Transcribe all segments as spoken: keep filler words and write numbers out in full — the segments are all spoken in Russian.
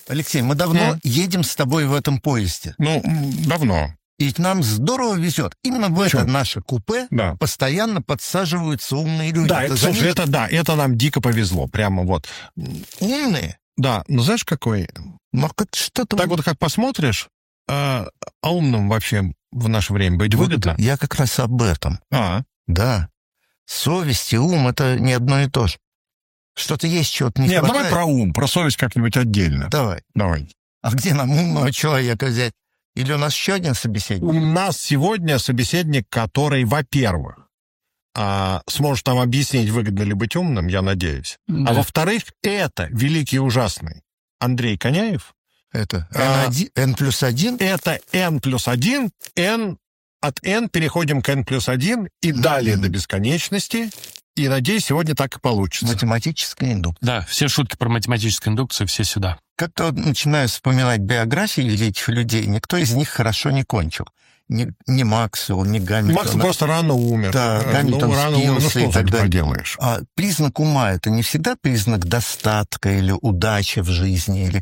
Алексей, мы давно mm. едем с тобой в этом поезде. Ну, давно. И нам здорово везет. Именно в это Чё? наше купе да. постоянно подсаживаются умные люди. Да, это, слушай, заметил? это, да, это нам дико повезло. Прямо вот. Умные? Да, ну знаешь, какой? Ну, как что-то... Так вот, как посмотришь, а, а умным вообще в наше время быть выгодно? Я как раз об этом. А. Да. Совесть и ум — это не одно и то же. Что-то есть, чего-то не Нет, хватает. давай про ум, про совесть как-нибудь отдельно. Давай. Давай. А где нам умного человека взять? Или у нас еще один собеседник? У нас сегодня собеседник, который, во-первых, а, сможет нам объяснить, выгодно ли быть умным, я надеюсь. Да. А во-вторых, это великий и ужасный Андрей Коняев. Это а, N плюс один? Это N плюс один, N, от N переходим к N плюс один и mm-hmm. далее до бесконечности. И, надеюсь, сегодня так и получится. Математическая индукция. Да, все шутки про математическую индукцию, все сюда. Как-то начинаю вспоминать биографии этих людей, никто из них хорошо не кончил. Ни, ни Максвелл, ни Гамильтон. Макс просто рано умер. Да, Гамильтон ну, рано умер, ну что ты поделаешь? А признак ума — это не всегда признак достатка или удачи в жизни, или...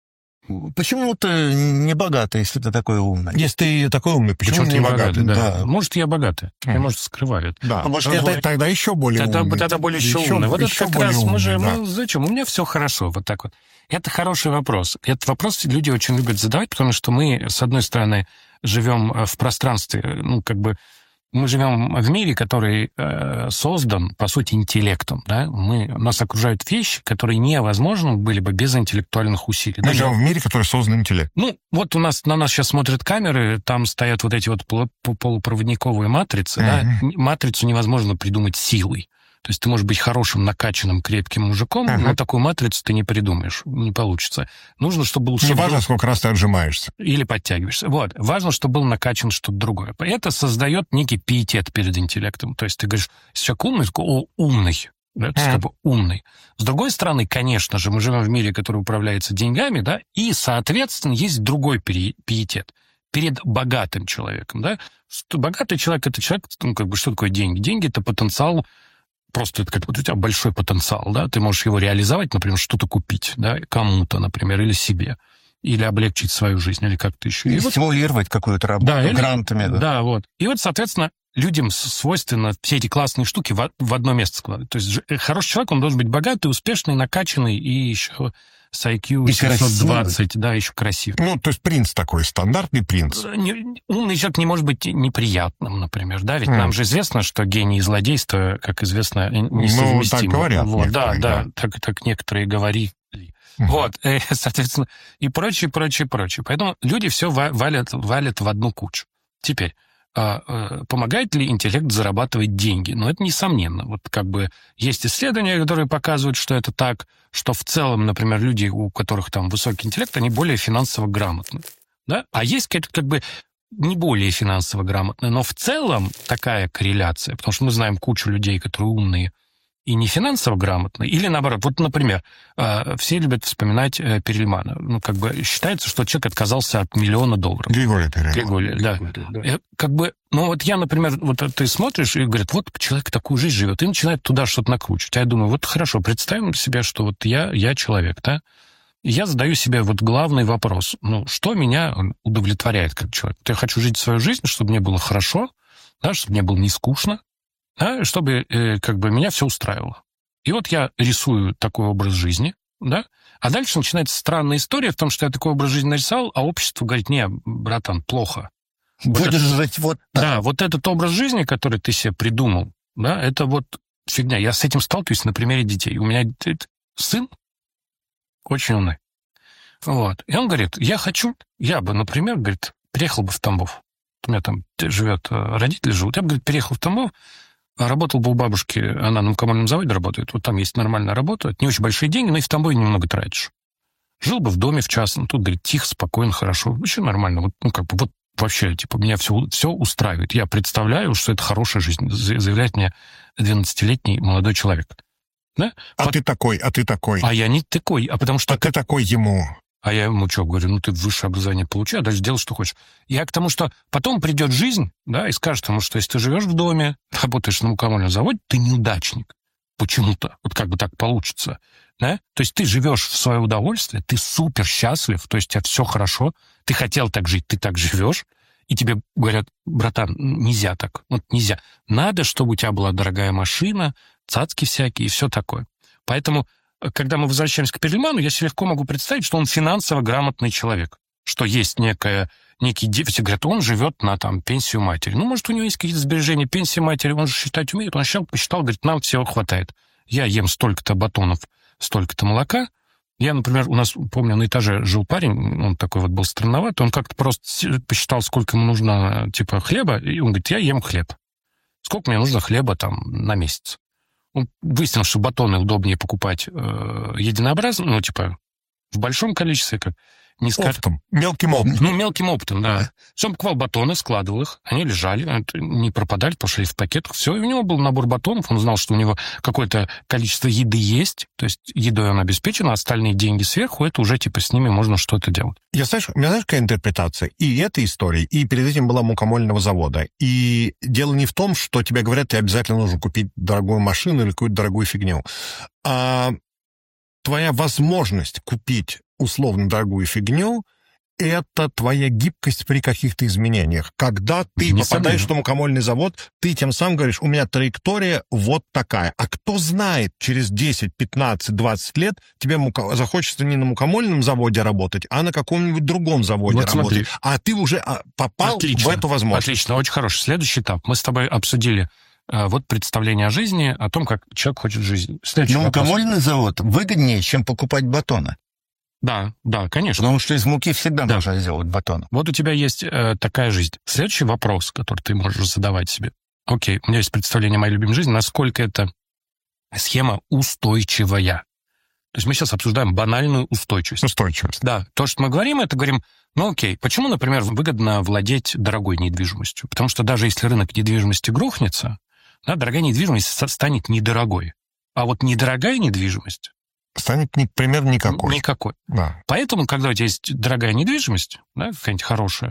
Почему ты не богатый, если ты такой умный? Если ты такой умный, почему, почему ты не богатый? Да. Да. Может, я богатый. Mm. Я, может, скрываю это. Да. А может, это, тогда еще более это, умный. Тогда более еще, еще умный. Вот еще это как раз умный, мы же... Да. Мы, зачем? У меня все хорошо. Вот так вот. Это хороший вопрос. Этот вопрос люди очень любят задавать, потому что мы, с одной стороны, живем в пространстве, ну, как бы... Мы живем в мире, который э, создан, по сути, интеллектом. Да? Мы, нас окружают вещи, которые невозможны были бы без интеллектуальных усилий. Мы да? живем в мире, который создан интеллектом. Ну, вот у нас на нас сейчас смотрят камеры, там стоят вот эти вот полупроводниковые матрицы. Mm-hmm. Да? Матрицу невозможно придумать силой. То есть ты можешь быть хорошим, накачанным, крепким мужиком, uh-huh. но такую матрицу ты не придумаешь, не получится. Нужно, чтобы был... Не важно, сколько раз ты отжимаешься. Или подтягиваешься. Вот. Важно, чтобы был накачан что-то другое. Это создает некий пиетет перед интеллектом. То есть ты говоришь, если человек умный, такой, о, умный. Да? Uh-huh. Как бы умный. С другой стороны, конечно же, мы живем в мире, который управляется деньгами, да, и, соответственно, есть другой пиетет перед богатым человеком. Да? Богатый человек — это человек, ну, как бы, что такое деньги? Деньги — это потенциал. Просто это как вот у тебя большой потенциал, да, ты можешь его реализовать, например, что-то купить, да, кому-то, например, или себе, или облегчить свою жизнь, или как-то еще. Или стимулировать вот, какую-то работу, да, грантами. Или, да. да, вот. И вот, соответственно, людям свойственно все эти классные штуки в, в одно место складывать. То есть хороший человек, он должен быть богатый, успешный, накачанный и еще... с ай кью семьсот двадцать, да, еще красивый. Ну, то есть принц такой, стандартный принц. Не, умный человек не может быть неприятным, например, да, ведь mm. нам же известно, что гений и злодейство, как известно, несовместимы. Ну, так говорят. Вот, да, да, да, так, так некоторые говорили. Mm. Вот, и, соответственно, и прочее, прочее, прочее. Поэтому люди все валят, валят в одну кучу. Теперь, помогает ли интеллект зарабатывать деньги? Ну, это несомненно. Вот как бы есть исследования, которые показывают, что это так, что в целом, например, люди, у которых там высокий интеллект, они более финансово грамотны. Да? А есть как, как бы не более финансово грамотные, но в целом такая корреляция, потому что мы знаем кучу людей, которые умные и не финансово грамотные, или наоборот. Вот, например, все любят вспоминать Перельмана. Ну, как бы считается, что человек отказался от миллиона долларов. Григорий Перельман. Григорий, да. да. Как бы, ну вот я, например, вот ты смотришь и говорят, вот человек такую жизнь живет, и начинает туда что-то накручивать. А я думаю, вот хорошо, представим себе, что вот я, я человек, да, и я задаю себе вот главный вопрос. Ну, что меня удовлетворяет как человек? Вот я хочу жить свою жизнь, чтобы мне было хорошо, да, чтобы мне было не скучно, да, чтобы э, как бы меня все устраивало. И вот я рисую такой образ жизни, да, а дальше начинается странная история в том, что я такой образ жизни нарисовал, а общество говорит, не, братан, плохо. Будешь вот жить вот так. Да, вот этот образ жизни, который ты себе придумал, да, это вот фигня. Я с этим сталкиваюсь на примере детей. У меня сын очень умный. Вот. И он говорит, я хочу, я бы, например, говорит, переехал бы в Тамбов. У меня там живет, родители живут. Я бы, говорит, переехал в Тамбов, работал бы у бабушки, она на коммунальном заводе работает, вот там есть нормальная работа, не очень большие деньги, но и в Тамбове немного тратишь. Жил бы в доме в частном, тут, говорит, тихо, спокойно, хорошо, вообще нормально. Вот, ну, как бы, вот вообще, типа, меня все, все устраивает. Я представляю, что это хорошая жизнь, заявляет мне двенадцатилетний молодой человек. Да? А Под... ты такой, а ты такой. А я не такой, а потому что... А ты такой ему. А я ему что, говорю, ну ты высшее образование получи, а дальше делай, что хочешь. Я к тому, что потом придет жизнь, да, и скажет ему, что если ты живешь в доме, работаешь на мукомольном заводе, ты неудачник. почему-то, вот как бы так получится, да? То есть ты живешь в свое удовольствие, ты супер счастлив, то есть у тебя все хорошо, ты хотел так жить, ты так живешь, и тебе говорят, братан, нельзя так, вот нельзя. Надо, чтобы у тебя была дорогая машина, цацки всякие и все такое. Поэтому, когда мы возвращаемся к Перлиману, я себе легко могу представить, что он финансово грамотный человек, что есть некая, некий дефицит. Говорят, он живет на там, пенсию матери. Ну, может, у него есть какие-то сбережения пенсии матери, он же считать умеет. Он сначала посчитал, говорит, нам всего хватает. Я ем столько-то батонов, столько-то молока. Я, например, у нас, помню, на этаже жил парень, он такой вот был странноватый, он как-то просто посчитал, сколько ему нужно, типа, хлеба, и он говорит, я ем хлеб. Сколько мне нужно хлеба там на месяц? Он выяснил, что батоны удобнее покупать э, единообразно, ну, типа, в большом количестве, как не скажем. Оптом, мелким опытом. Ну, мелким оптом, да. Все, он покупал батоны, складывал их, они лежали, не пропадали, пошли в пакетах, все, и у него был набор батонов, он знал, что у него какое-то количество еды есть, то есть едой он обеспечен, а остальные деньги сверху, это уже, типа, с ними можно что-то делать. Я, знаешь, у меня, знаешь, какая интерпретация? И этой истории, и перед этим была мукомольного завода. И дело не в том, что тебе говорят, тебе обязательно нужно купить дорогую машину или какую-то дорогую фигню, а твоя возможность купить условно дорогую фигню — это твоя гибкость при каких-то изменениях. Когда ты Не попадаешь сомневаюсь. на мукомольный завод, ты тем самым говоришь, у меня траектория вот такая. А кто знает, через десять, пятнадцать, двадцать лет тебе мука... захочется не на мукомольном заводе работать, а на каком-нибудь другом заводе Вот смотри. работать. А ты уже а, попал Отлично, в эту возможность. Отлично, очень хороший. Следующий этап. Мы с тобой обсудили э, вот представление о жизни, о том, как человек хочет жизнь. Следующий Но вопрос. мукомольный завод выгоднее, чем покупать батоны. Да, да, конечно. Потому что из муки всегда Да. можно сделать батон. Вот у тебя есть э, такая жизнь. Следующий вопрос, который ты можешь задавать себе. Окей, у меня есть представление о моей любимой жизни, насколько эта схема устойчивая. То есть мы сейчас обсуждаем банальную устойчивость. Устойчивость. Да, то, что мы говорим, это говорим, ну окей, почему, например, выгодно владеть дорогой недвижимостью? Потому что даже если рынок недвижимости грохнется, да, дорогая недвижимость станет недорогой. А вот недорогая недвижимость Станет ни, примерно никакой. никакой. Да. Поэтому, когда у тебя есть дорогая недвижимость, да, какая-нибудь хорошая,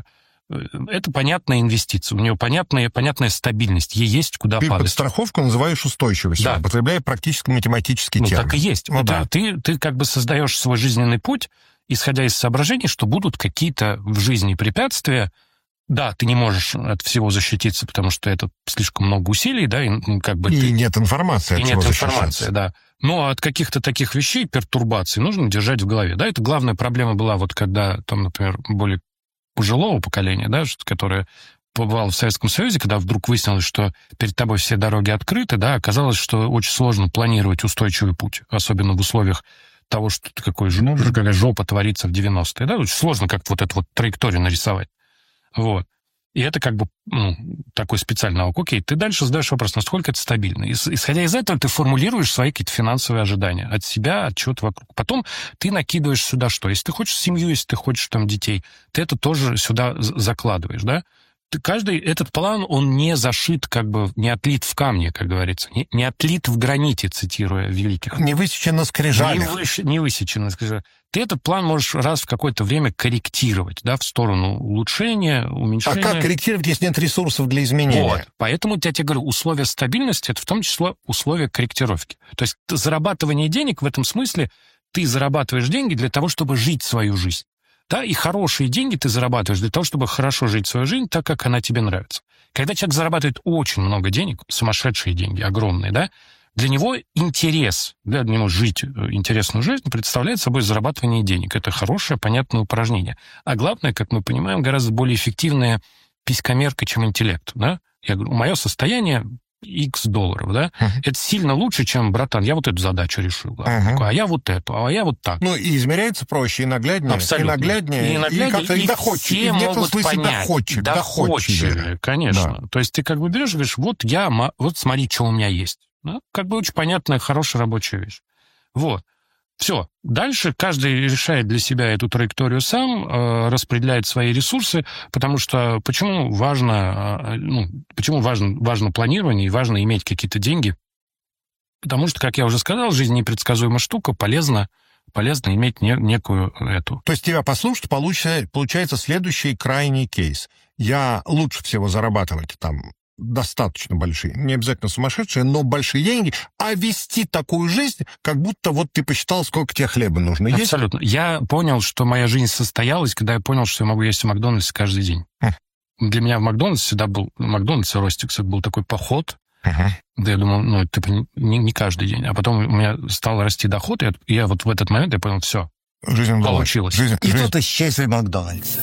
это понятная инвестиция, у нее понятная, понятная стабильность, ей есть куда Ты падать. подстраховку называешь устойчивостью, Да. употребляя практически математический Ну, термин. так и есть. Ну, ты, да. ты, ты как бы создаешь свой жизненный путь, исходя из соображений, что будут какие-то в жизни препятствия. Да, ты не можешь от всего защититься, потому что это слишком много усилий, да, и ну, как бы И ты... нет информации, И от нет чего информации, защищаться. да. Но от каких-то таких вещей, пертурбаций, нужно держать в голове. Да, это главная проблема была, вот когда, там, например, более пожилого поколения, да, что- которое побывало в Советском Союзе, когда вдруг выяснилось, что перед тобой все дороги открыты, да, оказалось, что очень сложно планировать устойчивый путь, особенно в условиях того, что ты какой, ж- Ну да. какая жопа творится в девяностые, да, очень сложно как-то вот эту вот траекторию нарисовать. Вот. И это как бы ну, такой специальный наук. Окей, ты дальше задаешь вопрос, насколько это стабильно. И, исходя из этого, ты формулируешь свои какие-то финансовые ожидания от себя, от чего-то вокруг. Потом ты накидываешь сюда что? Если ты хочешь семью, если ты хочешь там детей, ты это тоже сюда з- закладываешь, да? Ты, каждый этот план, он не зашит, как бы, не отлит в камне, как говорится, не, не отлит в граните, цитируя великих. Не высечено скрижали. Не, выш- не высечено, скажем. Ты этот план можешь раз в какое-то время корректировать, да, в сторону улучшения, А уменьшения. как корректировать, если нет ресурсов для изменения? Вот. Поэтому я тебе говорю, условия стабильности — это в том числе условия корректировки. То есть зарабатывание денег в этом смысле, ты зарабатываешь деньги для того, чтобы жить свою жизнь. Да, и хорошие деньги ты зарабатываешь для того, чтобы хорошо жить свою жизнь так, как она тебе нравится. Когда человек зарабатывает очень много денег, сумасшедшие деньги, огромные, да, для него интерес, для него жить интересную жизнь представляет собой зарабатывание денег. Это хорошее, понятное упражнение. А главное, как мы понимаем, гораздо более эффективная писькомерка, чем интеллект. Да? Я говорю, мое состояние X долларов, да, Uh-huh. это сильно лучше, чем, братан, я вот эту задачу решил, да? Uh-huh. Такой, а я вот эту, а я вот так. Ну, и измеряется проще, и нагляднее, Абсолютно. и нагляднее, И нагляднее, как-то и и доходчиво. все И в некотором могут смысле понять. доходчиво. Доходчивее, конечно. То есть ты как бы берешь и говоришь, вот я, ма- вот смотри, что у меня есть. Да? Как бы очень понятная, хорошая рабочая вещь. Вот. Все. Дальше каждый решает для себя эту траекторию сам, э, распределяет свои ресурсы, потому что почему важно, э, ну, почему важно, важно планирование и важно иметь какие-то деньги? Потому что, как я уже сказал, жизнь непредсказуемая штука, полезно, полезно иметь не, некую эту. То есть тебя послушать, получается, получается следующий крайний кейс. Я лучше всего зарабатывать там достаточно большие, не обязательно сумасшедшие, но большие деньги, а вести такую жизнь, как будто вот ты посчитал, сколько тебе хлеба нужно есть. Абсолютно. Я понял, что моя жизнь состоялась, когда я понял, что я могу есть в Макдональдсе каждый день. Хм. Для меня в Макдональдсе всегда был, Макдональдс и Ростикс, это был такой поход. Uh-huh. Да я думал, ну, типа, не, не каждый день. А потом у меня стал расти доход, и я вот в этот момент я понял, все, жизнь получилось. Жизнь, И жизнь. тут исчезли Макдональдсы.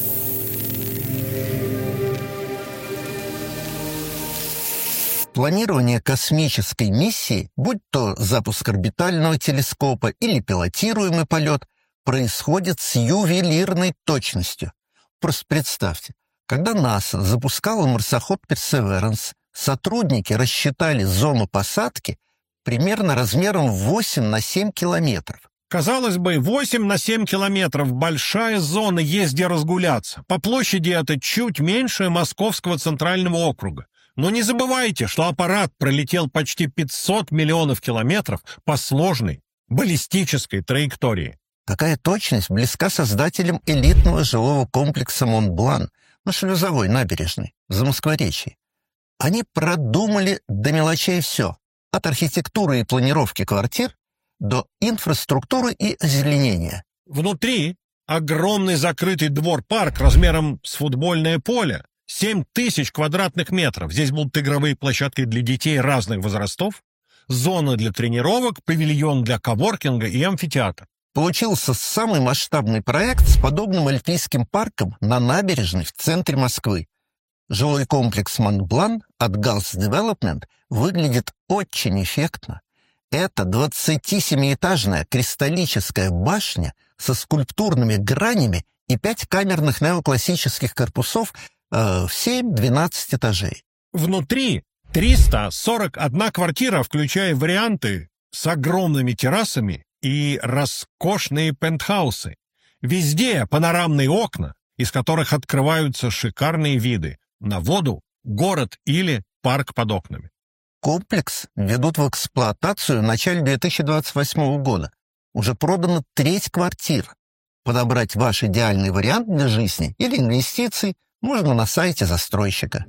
Планирование космической миссии, будь то запуск орбитального телескопа или пилотируемый полет, происходит с ювелирной точностью. Просто представьте, когда НАСА запускала марсоход «Персеверанс», сотрудники рассчитали зону посадки примерно размером восемь на семь километров. Казалось бы, восемь на семь километров – большая зона, есть где разгуляться. По площади это чуть меньше Московского центрального округа. Но не забывайте, что аппарат пролетел почти пятьсот миллионов километров по сложной баллистической траектории. Такая точность близка создателям элитного жилого комплекса «Монблан» на Шлюзовой набережной, в Замоскворечье. Они продумали до мелочей все, от архитектуры и планировки квартир до инфраструктуры и озеленения. Внутри огромный закрытый двор-парк размером с футбольное поле, семь тысяч квадратных метров. Здесь будут игровые площадки для детей разных возрастов, зона для тренировок, павильон для коворкинга и амфитеатр. Получился самый масштабный проект с подобным альпийским парком на набережной в центре Москвы. Жилой комплекс «Монблан» от Gulf Development выглядит очень эффектно. Это двадцатисемиэтажная кристаллическая башня со скульптурными гранями и пять камерных неоклассических корпусов э, в семь-двенадцать этажей. Внутри триста сорок одна квартира, включая варианты с огромными террасами и роскошные пентхаусы. Везде панорамные окна, из которых открываются шикарные виды на воду, город или парк под окнами. Комплекс ведут в эксплуатацию в начале две тысячи двадцать восьмого года. Уже продано треть квартир. Подобрать ваш идеальный вариант для жизни или инвестиций можно на сайте застройщика.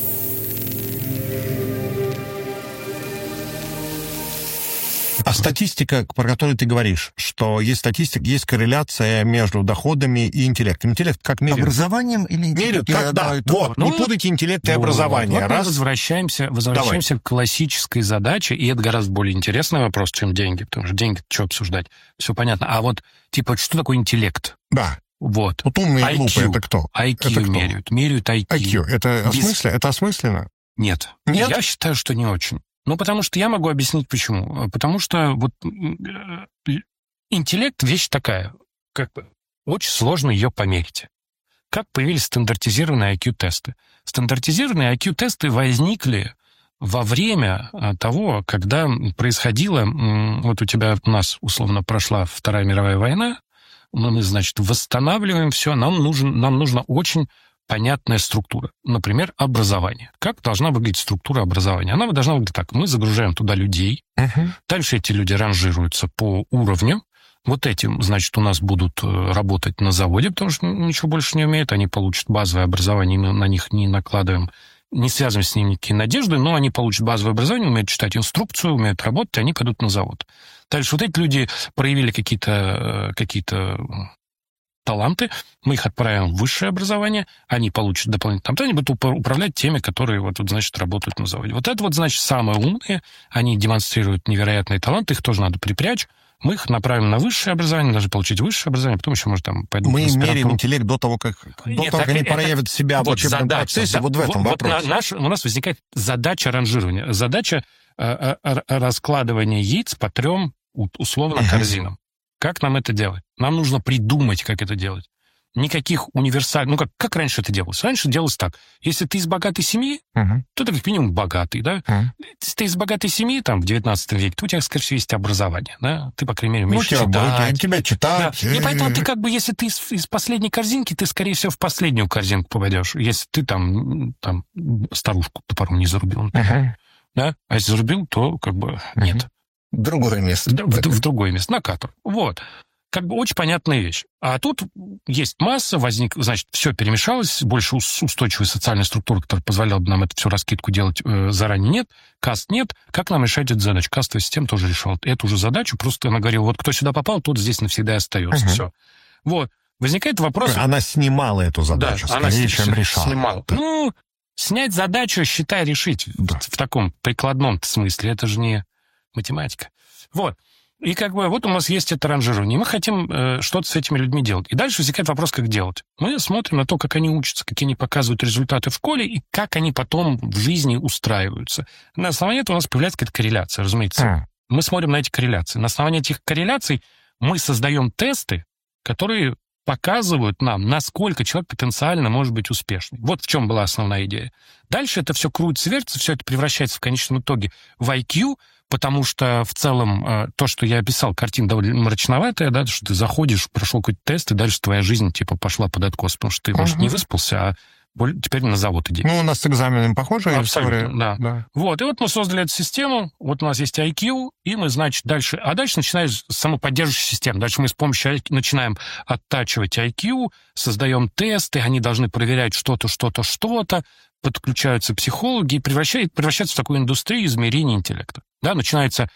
А статистика, про которую ты говоришь, что есть статистика, есть корреляция между доходами и интеллектом. Интеллект как меряют? Образованием или Меряют, как, да, вот, Ну, не путайте интеллект и вот, образование. Вот мы Раз. возвращаемся, возвращаемся к классической задаче, и это гораздо более интересный вопрос, чем деньги, потому что деньги, что обсуждать, все понятно. А вот, типа, что такое интеллект? Да. Вот. Вот умные и ай кью. глупые, это кто? ай кью Это кто? меряют, меряют ай кью. ай кью, это, Без- осмысленно? это осмысленно? Нет. Нет? Я считаю, что не очень. Ну, потому что я могу объяснить, почему. Потому что вот э, интеллект — вещь такая, как бы очень сложно ее померить. Как появились стандартизированные ай кью-тесты? Стандартизированные ай кью-тесты возникли во время того, когда происходило, вот у тебя, у нас, условно, прошла Вторая мировая война, мы, значит, восстанавливаем все, нам, нужен, нам нужна очень понятная структура. Например, образование. Как должна выглядеть структура образования? Она должна выглядеть так. Мы загружаем туда людей, Uh-huh. дальше эти люди ранжируются по уровню. Вот этим, значит, у нас будут работать на заводе, потому что ничего больше не умеют, они получат базовое образование, мы на них не накладываем, не связываем с ними никакие надежды, но они получат базовое образование, умеют читать инструкцию, умеют работать, и они пойдут на завод. Дальше вот эти люди проявили какие-то, какие-то таланты, мы их отправим в высшее образование, они получат дополнительно, там, они будут управлять теми, которые, вот, вот, значит, работают на заводе. Вот это вот, значит, самые умные, они демонстрируют невероятные таланты, их тоже надо припрячь, мы их направим на высшее образование, должны получить высшее образование, потом еще, может, там, пойдут Мы в аспирантуру. меряем интеллект до того, как, до Нет, того, как так они это- проявят себя в Вот учебном задача, процессе, да, вот в этом вот вопросе. на- наш, у нас возникает задача ранжирования, задача э, э, раскладывания яиц по трем, у- условно, Мгм. корзинам. Как нам это делать? Нам нужно придумать, как это делать. Никаких универсальных... Ну, как, как раньше это делалось? Раньше делалось так. Если ты из богатой семьи, Мгм. то ты как минимум богатый, да? Мгм. Если ты из богатой семьи, там, в девятнадцатом веке, то у тебя, скорее всего, есть образование, да? Ты, по крайней мере, Ну, умеешь тебя, читать. тебя Да. читать. И поэтому ты как бы, если ты из, из последней корзинки, ты, скорее всего, в последнюю корзинку попадешь. Если ты там, там старушку топором не зарубил, Мгм. да? А если зарубил, то как бы нет. Другое место. Да, в, в другое место, на каторгу. Вот. как бы очень понятная вещь. А тут есть масса, возник, значит, все перемешалось, больше устойчивой социальной структуры, которая позволяла бы нам эту всю раскидку делать э, заранее, нет, каст нет. Как нам решать эту задачу? Кастовая система тоже решала эту же задачу, просто она говорила, вот кто сюда попал, тот здесь навсегда и остается. Угу. Все. Вот. Возникает вопрос... Она снимала эту задачу, да, скорее, она чем решала. Снимала. Да. Ну, снять задачу, считай, решить да. в, в таком прикладном смысле. Это же не математика. Вот. И как бы вот у нас есть это ранжирование. Мы хотим э, что-то с этими людьми делать. И дальше возникает вопрос, как делать. Мы смотрим на то, как они учатся, какие они показывают результаты в школе, и как они потом в жизни устраиваются. На основании этого у нас появляется какая-то корреляция, разумеется. Mm. Мы смотрим на эти корреляции. На основании этих корреляций мы создаем тесты, которые показывают нам, насколько человек потенциально может быть успешным. Вот в чем была основная идея. Дальше это все крутится, вертится, все это превращается в конечном итоге в ай кью, потому что в целом то, что я описал, картина довольно мрачноватая, да, что ты заходишь, прошел какой-то тест, и дальше твоя жизнь типа пошла под откос, потому что ты, может, uh-huh. не выспался, а теперь на завод иди. Ну, у нас с экзаменом похожая Абсолютно, история. Да. да. Вот, и вот мы создали эту систему, вот у нас есть ай кью, и мы, значит, дальше... А дальше начинаешь самоподдерживающая система. Дальше мы с помощью ай кью начинаем оттачивать ай кью, создаем тесты, они должны проверять что-то, что-то, что-то, подключаются психологи и превращают, превращаются в такую индустрию измерения интеллекта. Да, начинается...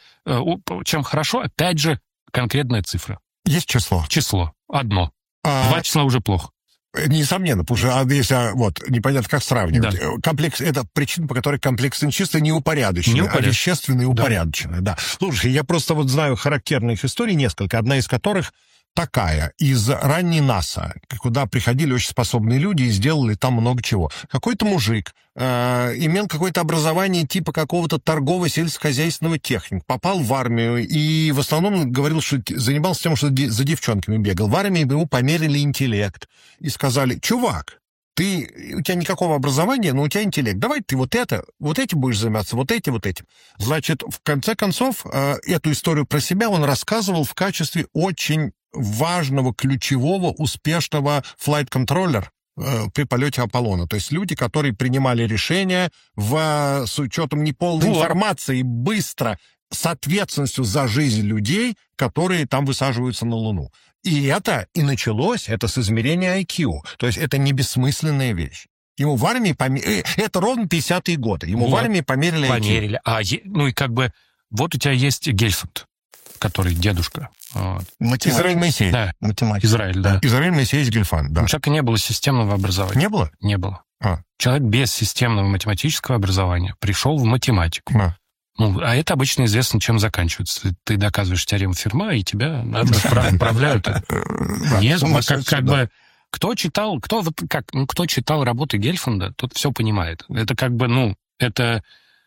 Чем хорошо, опять же, конкретная цифра. Есть число? Число. Одно. А... Два числа уже плохо. Несомненно, потому что если вот непонятно, как сравнивать. Да. Комплекс — это причина, по которой комплекс чисто неупорядоченный, неупоряд... а вещественный упорядоченный. Да. Да. Слушай, я просто вот знаю характерных историй несколько, одна из которых такая, из ранней НАСА, куда приходили очень способные люди и сделали там много чего. Какой-то мужик э, имел какое-то образование типа какого-то торгово-сельскохозяйственного техника, попал в армию и в основном говорил, что занимался тем, что за девчонками бегал. В армии ему померили интеллект и сказали: чувак, ты, у тебя никакого образования, но у тебя интеллект. Давай ты вот это, вот этим будешь заниматься, вот этим, вот этим. Значит, в конце концов, э, эту историю про себя он рассказывал в качестве очень важного, ключевого, успешного флайт-контроллера э, при полете Аполлона. То есть люди, которые принимали решения в, с учетом неполной вот. информации, быстро, с ответственностью за жизнь людей, которые там высаживаются на Луну. И это и началось, это с измерения ай кью. То есть это не бессмысленная вещь. Ему в армии померили... Это ровно пятидесятые годы. Ему вот. в армии померили ай кью. Померили. А, ну и как бы... Вот у тебя есть Гельфанд, который дедушка. Вот. Израиль Моисеевич. Да, математик. Израиль, да. Израиль Моисеевич Гельфанд, да. У человека не было системного образования. Не было? Не было. А. Человек без системного математического образования пришел в математику. А. Ну, а это обычно известно, чем заканчивается. Ты доказываешь теорему Ферма, и тебя отправляют. Нет, как бы... Кто читал, кто вот как, ну, кто читал работы Гельфанда, тот все понимает. Это как бы, ну, это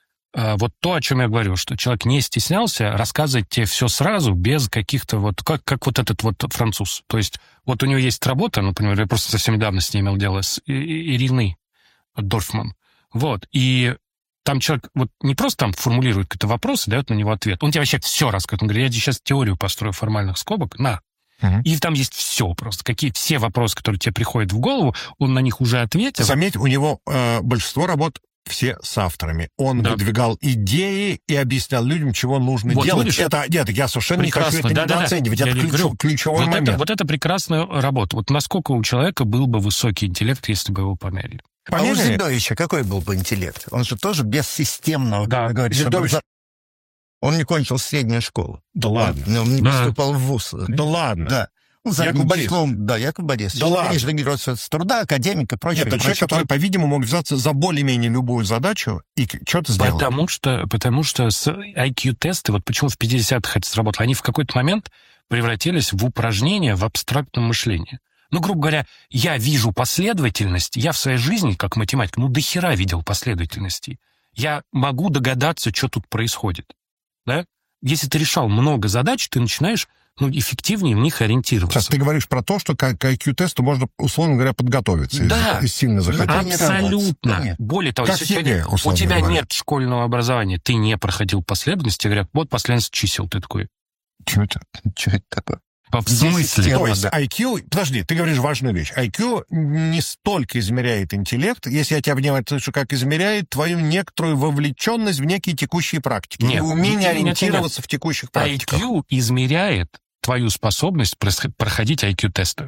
а, вот то, о чем я говорю, что человек не стеснялся рассказывать тебе все сразу, без каких-то вот, как, как вот этот вот француз. То есть вот у него есть работа, например, я просто совсем недавно с ней имел дело, с Ириной Дорфман. Вот, и там человек вот не просто там формулирует какие-то вопросы, дает на него ответ. Он тебе вообще все рассказывает. Он говорит: я сейчас теорию построю формальных скобок, на. Uh-huh. И там есть все просто. Какие все вопросы, которые тебе приходят в голову, он на них уже ответил. Заметь, у него э, большинство работ все с авторами. Он да. выдвигал идеи и объяснял людям, чего нужно вот делать. Видишь, это, нет, я совершенно прекрасно. не хочу это да, недооценивать. Да, да. Это ключ, говорю, ключевой вот момент. Это, вот это прекрасная работа. Вот насколько у человека был бы высокий интеллект, если бы его померили. Померили? А у Зельдовича какой был бы интеллект? Он же тоже бессистемного, да. как говорится. Зельдович... Он не кончил среднюю школу. Да ладно. Он не да. поступал в вуз. Да ладно. Да. Ну, Яков Борисович. Да, Яков Борисович. Да ладно. Конечно, с труда, академик и прочее. Это человек, который, по-видимому, мог взяться за более-менее любую задачу и что-то сделать. Потому что, потому что с ай кью-тесты, вот почему в пятидесятых это сработало, они в какой-то момент превратились в упражнения в абстрактном мышлении. Ну, грубо говоря, я вижу последовательность, я в своей жизни, как математик, ну, дохера видел последовательностей. Я могу догадаться, что тут происходит. Да? Если ты решал много задач, ты начинаешь ну, эффективнее в них ориентироваться. Сейчас ты говоришь про то, что к ай кью-тесту можно, условно говоря, подготовиться. Да. И сильно захотеть. Абсолютно. Нет. Более того, как если тебе, у тебя говоря. нет школьного образования, ты не проходил последовательность, тебе говорят, вот последовательность чисел, ты такой. Что это? Что это такое? В смысле? То есть ай кью, подожди, ты говоришь важную вещь. ай кью не столько измеряет интеллект, если я тебя внимательно слышу, как измеряет твою некоторую вовлеченность в некие текущие практики. Нет, и умение нет, ориентироваться нет, нет. в текущих практиках. ай кью измеряет твою способность проходить ай кью-тесты.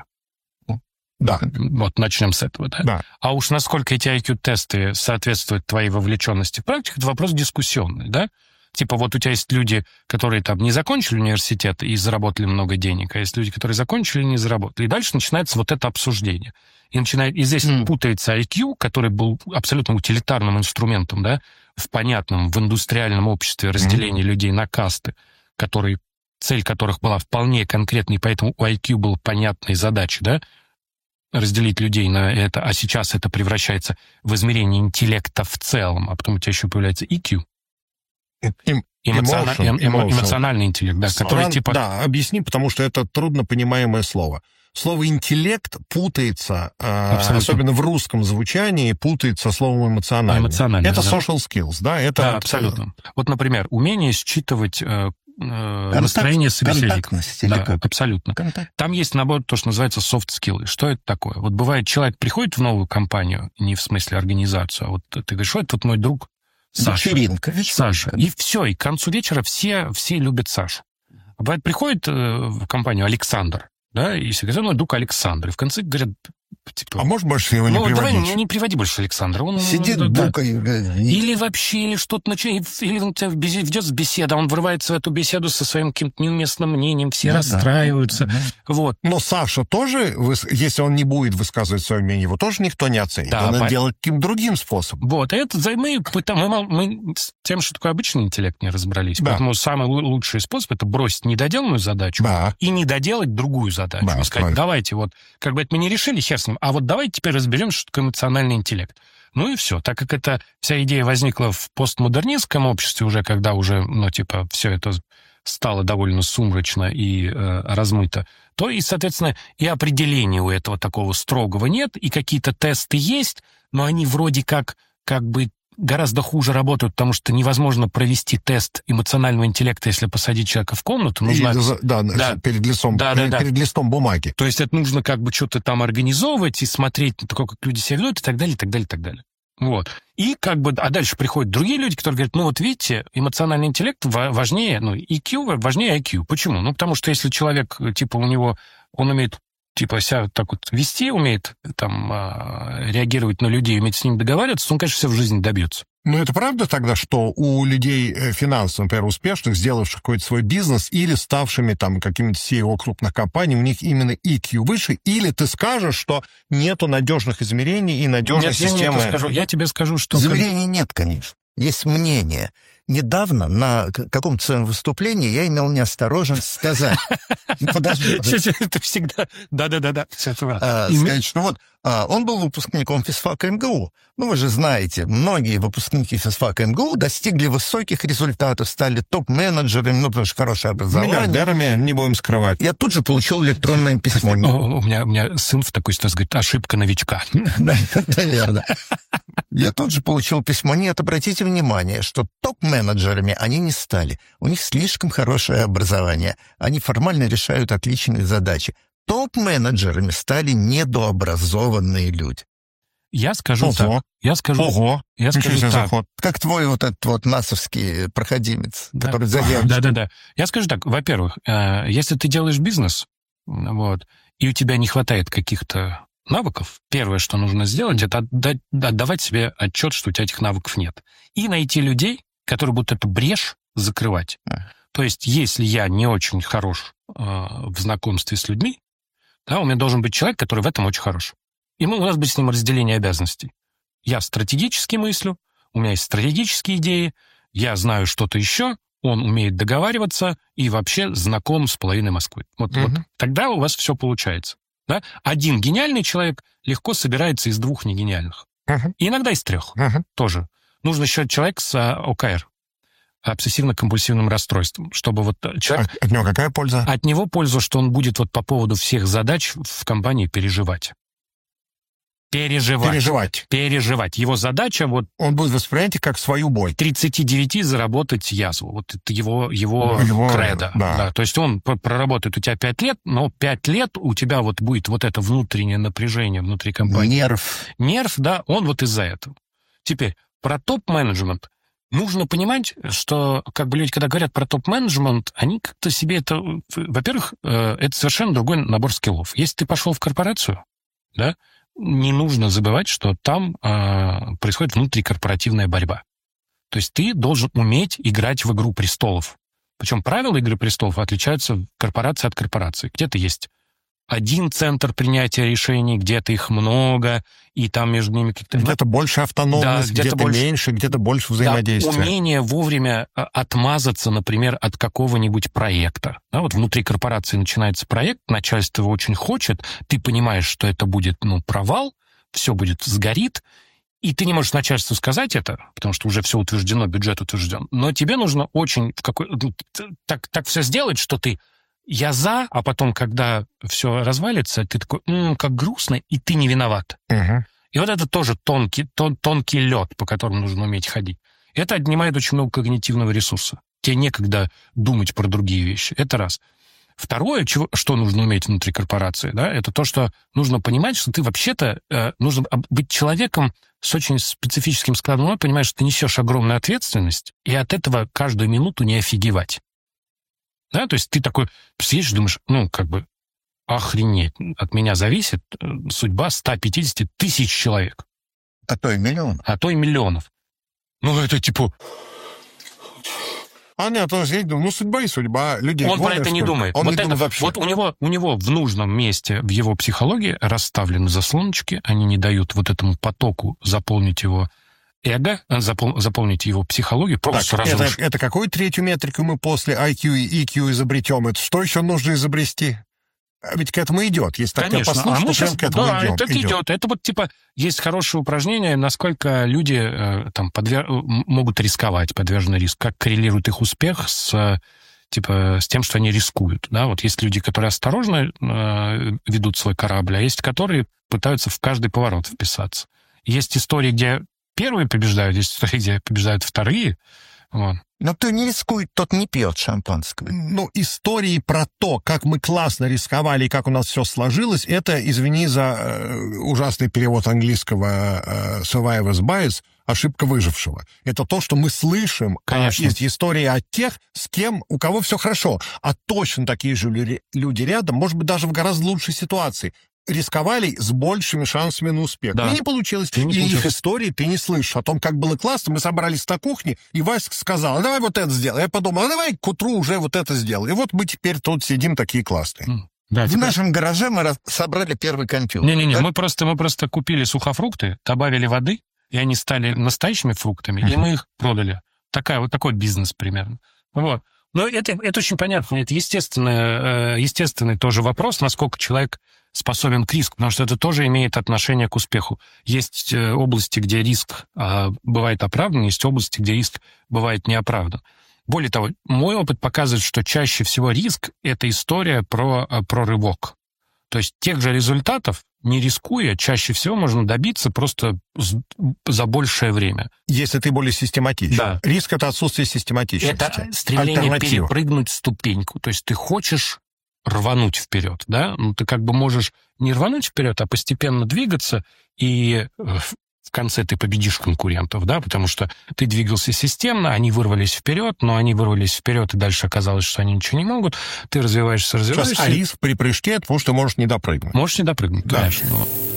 Да. Вот, начнем с этого, да? Да. А уж насколько эти ай кью-тесты соответствуют твоей вовлеченности в практике, это вопрос дискуссионный, да? Типа вот у тебя есть люди, которые там не закончили университет и заработали много денег, а есть люди, которые закончили и не заработали. И дальше начинается вот это обсуждение. И, начинает, и здесь mm. путается ай кью, который был абсолютно утилитарным инструментом, да, в понятном, в индустриальном обществе разделении mm. людей на касты, которые, цель которых была вполне конкретной, поэтому у ай кью была понятная задача, да, разделить людей на это, а сейчас это превращается в измерение интеллекта в целом, а потом у тебя еще появляется и кью. Эм, Эмоциона... emotion, эмо... Эмоциональный интеллект, да, Стран... который типа... Да, объясни, потому что это труднопонимаемое слово. Слово «интеллект» путается, э, особенно в русском звучании, путается словом «эмоциональный». Эмоциональный, это да. social skills, да? Это да, вот... абсолютно. Вот, например, умение считывать э, э, настроение собеседника. Да, как? Абсолютно. Контакт. Там есть набор, то, что называется soft skills. Что это такое? Вот бывает, человек приходит в новую компанию, не в смысле организацию, а вот ты говоришь, что это вот мой друг Саша. Вечеринка. Саша. И все, и к концу вечера все, все любят Сашу. А бывает, приходит э, в компанию Александр, да, и все говорят, ну, друг Александр. И в конце говорят, типа... А можешь больше его не ну, приводить? давай не, не приводи больше Александра. Он, Сидит да, букой. Или вообще, или что-то начинает, или он тебя ведет с беседы, он врывается в эту беседу со своим каким-то неуместным мнением, все да, расстраиваются. Да. Вот. Но Саша тоже, если он не будет высказывать свое мнение, его тоже никто не оценит. Да, Надо по... делать каким-то другим способом. Вот, и это мы, мы, мы с тем, что такое обычный интеллект, не разобрались. Да. Поэтому самый лучший способ — это бросить недоделанную задачу да. и не доделать другую задачу. Да, сказать, правильно. Давайте вот, как бы это мы не решили, хер с ним, а вот давайте теперь разберем, что такое эмоциональный интеллект. Ну и все. Так как эта вся идея возникла в постмодернистском обществе уже, когда уже, ну, типа, все это стало довольно сумрачно и э, размыто, то и, соответственно, и определения у этого такого строгого нет, и какие-то тесты есть, но они вроде как, как бы гораздо хуже работают, потому что невозможно провести тест эмоционального интеллекта, если посадить человека в комнату. Нужно... И, да, да, перед листом, да, перед, да, да. перед листом бумаги. То есть это нужно как бы что-то там организовывать и смотреть на то, как люди себя ведут, и так далее, и так далее, и так далее. Вот. И как бы, а дальше приходят другие люди, которые говорят, ну вот видите, эмоциональный интеллект важнее, ну, и кью важнее ай кью. Почему? Ну, потому что если человек, типа, у него, он умеет типа себя так вот вести, умеет там реагировать на людей, умеет с ними договариваться, он, конечно, все в жизни добьется. Ну, это правда тогда, что у людей финансово, например, успешных, сделавших какой-то свой бизнес или ставшими там какими-то си и о крупных компаний, у них именно и кью выше, или ты скажешь, что нету надежных измерений и надежной нет, системы? Я, не скажу, я тебе скажу, что... Измерений нет, конечно. Есть мнение. Недавно на каком-то своем выступлении я имел неосторожность сказать... Подожди. Это всегда... Да-да-да. Сказать, что вот он был выпускником физфака эм гэ у. Ну, вы же знаете, многие выпускники физфака эм гэ у достигли высоких результатов, стали топ-менеджерами, ну, потому что хорошее образование. Миллиардерами, не будем скрывать. Я тут же получил электронное письмо. У меня, у меня сын в такой ситуации говорит, ошибка новичка. Наверное. Я тут же получил письмо. Нет, обратите внимание, что топ-менеджерами они не стали. У них слишком хорошее образование. Они формально решают отличные задачи. Топ-менеджерами стали недообразованные люди. Я скажу Ого. так. Я скажу, Ого. Я скажу так. Заход. Как твой вот этот вот насовский проходимец, Да. который задержан. Да-да-да. Я скажу так. Во-первых, если ты делаешь бизнес, вот, и у тебя не хватает каких-то навыков, первое, что нужно сделать, это отдать, отдавать себе отчет, что у тебя этих навыков нет. И найти людей, которые будут эту брешь закрывать. То есть, если я не очень хорош э, в знакомстве с людьми, да, у меня должен быть человек, который в этом очень хорош. И мы, у нас будет с ним разделение обязанностей. Я стратегически мыслю, у меня есть стратегические идеи, я знаю что-то еще, он умеет договариваться и вообще знаком с половиной Москвы. Вот, Угу. вот тогда у вас все получается. Да? Один гениальный человек легко собирается из двух негениальных. Угу. И иногда из трех Угу. тоже. Нужно еще человек с а, о ка эр, обсессивно-компульсивным расстройством, чтобы вот человек... От него какая польза? От него польза, что он будет вот по поводу всех задач в компании переживать. Переживать. Переживать. Переживать. Его задача вот Он будет воспринимать их как свою боль. тридцати девяти заработать язву. Вот это его, его, Его, кредо. да. Да. То есть он проработает у тебя пять лет, но пять лет у тебя вот будет вот это внутреннее напряжение внутри компании. Нерв. Нерв, да, он вот из-за этого. Теперь про топ-менеджмент. нужно понимать, что как бы люди, когда говорят про топ-менеджмент, они как-то себе это... Во-первых, это совершенно другой набор скиллов. Если ты пошел в корпорацию, да, не нужно забывать, что там э, происходит внутрикорпоративная борьба. То есть ты должен уметь играть в «Игру престолов». Причем правила «Игры престолов» отличаются корпорация от корпорации. Где-то есть один центр принятия решений, где-то их много, и там между ними как-то... Где-то больше автономность, да, где-то, где-то больше... меньше, где-то больше взаимодействия. Да, умение вовремя отмазаться, например, от какого-нибудь проекта. Да, вот внутри корпорации начинается проект, начальство его очень хочет, ты понимаешь, что это будет, ну, провал, все будет сгорит, и ты не можешь начальству сказать это, потому что уже все утверждено, бюджет утвержден, но тебе нужно очень в какой... так, так все сделать, что ты я за, а потом, когда все развалится, ты такой, м-м, как грустно, и ты не виноват. Угу. И вот это тоже тонкий, тон, тонкий лед, по которому нужно уметь ходить. Это отнимает очень много когнитивного ресурса. Тебе некогда думать про другие вещи. Это раз. Второе, чего, что нужно уметь внутри корпорации, да, это то, что нужно понимать, что ты вообще-то э, нужно быть человеком с очень специфическим складом ума, понимаешь, что ты несешь огромную ответственность, и от этого каждую минуту не офигевать. Да, то есть ты такой сидишь и думаешь, ну, как бы, охренеть, от меня зависит судьба ста пятидесяти тысяч человек. А то и миллионов. А то и миллионов. Ну, это типа... А нет, он сидит, ну, судьба и судьба людей. Он про это не думает. Он вот не это, думает вообще. Вот у него, у него в нужном месте в его психологии расставлены заслоночки, они не дают вот этому потоку заполнить его эго, запол, заполнить его психологию, просто так, разрушить. Это, это какую третью метрику мы после ай кью и и кью изобретем? Это что еще нужно изобрести? Ведь к этому идет. Если так Конечно, послушать, а мы сейчас, к этому да, идем, это идет. идет. Это вот типа есть хорошее упражнение, насколько люди э, там подвер... могут рисковать, подвержены риску, как коррелирует их успех с типа с тем, что они рискуют. Да? Вот есть люди, которые осторожно э, ведут свой корабль, а есть которые пытаются в каждый поворот вписаться. Есть истории, где первые побеждают, есть истории, где побеждают вторые. Вот. Но кто не рискует, тот не пьет шампанского. Ну, истории про то, как мы классно рисковали и как у нас все сложилось, это, извини за э, ужасный перевод английского э, survivor's bias, ошибка выжившего. Это то, что мы слышим э, из истории от тех, с кем, у кого все хорошо. А точно такие же люди, люди рядом, может быть, даже в гораздо лучшей ситуации, рисковали с большими шансами на успех. Да. И не получилось. И, не и получилось. Их истории ты не слышишь о том, как было классно. Мы собрались на кухне, и Васька сказал, а давай вот это сделай. Я подумал, а давай к утру уже вот это сделай. И вот мы теперь тут сидим такие классные. Да, в теперь... нашем гараже мы раз... собрали первый компьютер. Не-не-не, да? мы просто, мы просто купили сухофрукты, добавили воды, и они стали настоящими фруктами, и мы их продали. Такая, вот такой бизнес примерно. Вот. Но это, это очень понятно. Это естественный, естественный тоже вопрос, насколько человек способен к риску, потому что это тоже имеет отношение к успеху. Есть области, где риск а, бывает оправдан, есть области, где риск бывает неоправдан. Более того, мой опыт показывает, что чаще всего риск — это история про, про рывок. То есть тех же результатов, не рискуя, чаще всего можно добиться просто за большее время. Если ты более систематичен. Да. Риск — это отсутствие систематичности. Это стремление перепрыгнуть ступеньку. То есть ты хочешь рвануть вперед, да? Ну, ты как бы можешь не рвануть вперед, а постепенно двигаться, и в конце ты победишь конкурентов, да, потому что ты двигался системно, они вырвались вперед, но они вырвались вперед, и дальше оказалось, что они ничего не могут, ты развиваешься, развиваешься. Сейчас, а риск при прыжке, это потому что ты можешь не допрыгнуть. Можешь не допрыгнуть, да. Конечно.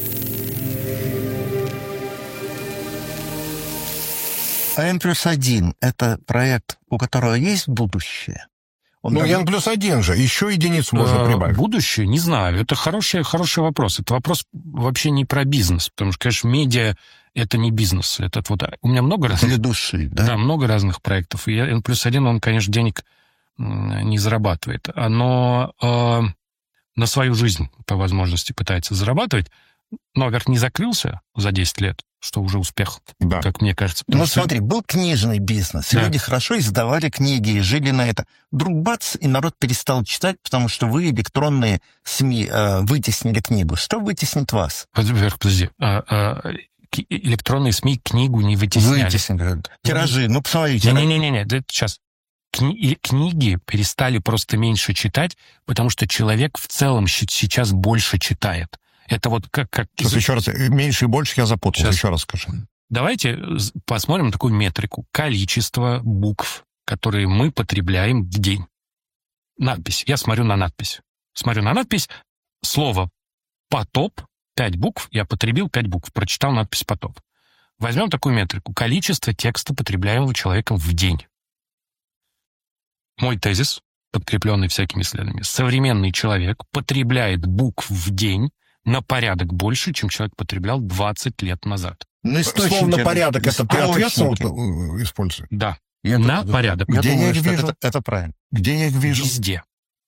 А Н плюс один — это проект, у которого есть будущее? Он ну, Н плюс один же, еще единицу можно прибавить. Будущее? Не знаю. Это хороший, хороший вопрос. Это вопрос вообще не про бизнес, потому что, конечно, медиа — это не бизнес. Это вот, у меня много разных... Для души, да? Да, много разных проектов. И Н плюс один, он, конечно, денег не зарабатывает. Но э, на свою жизнь по возможности пытается зарабатывать. Но, во-первых, не закрылся за десять лет, что уже успех, да. Как мне кажется. Ну, что... смотри, был книжный бизнес. Да. Люди хорошо издавали книги и жили на это. Вдруг бац, и народ перестал читать, потому что вы, электронные СМИ, э, вытеснили книгу. Что вытеснит вас? Во-первых, подожди. А, а, электронные СМИ книгу не вытесняли. Вытеснили. Тиражи, ну, посмотрите. Не-не-не, сейчас. Кни- книги перестали просто меньше читать, потому что человек в целом сейчас больше читает. Это вот как... как... Сейчас еще раз, меньше и больше я запутался, Сейчас. еще раз скажи. давайте посмотрим на такую метрику. Количество букв, которые мы потребляем в день. Надпись. Я смотрю на надпись. Смотрю на надпись. Слово «потоп», пять букв, я потребил пять букв, прочитал надпись «потоп». Возьмем такую метрику. Количество текста, потребляемого человеком в день. Мой тезис, подкрепленный всякими исследованиями. Современный человек потребляет букв в день на порядок больше, чем человек потреблял двадцать лет назад. Ну, Словно порядок, это ты ответственно используешь? Да, я на это, порядок. Где я, думаю, я их вижу? Это, это правильно. Где я их вижу? Везде.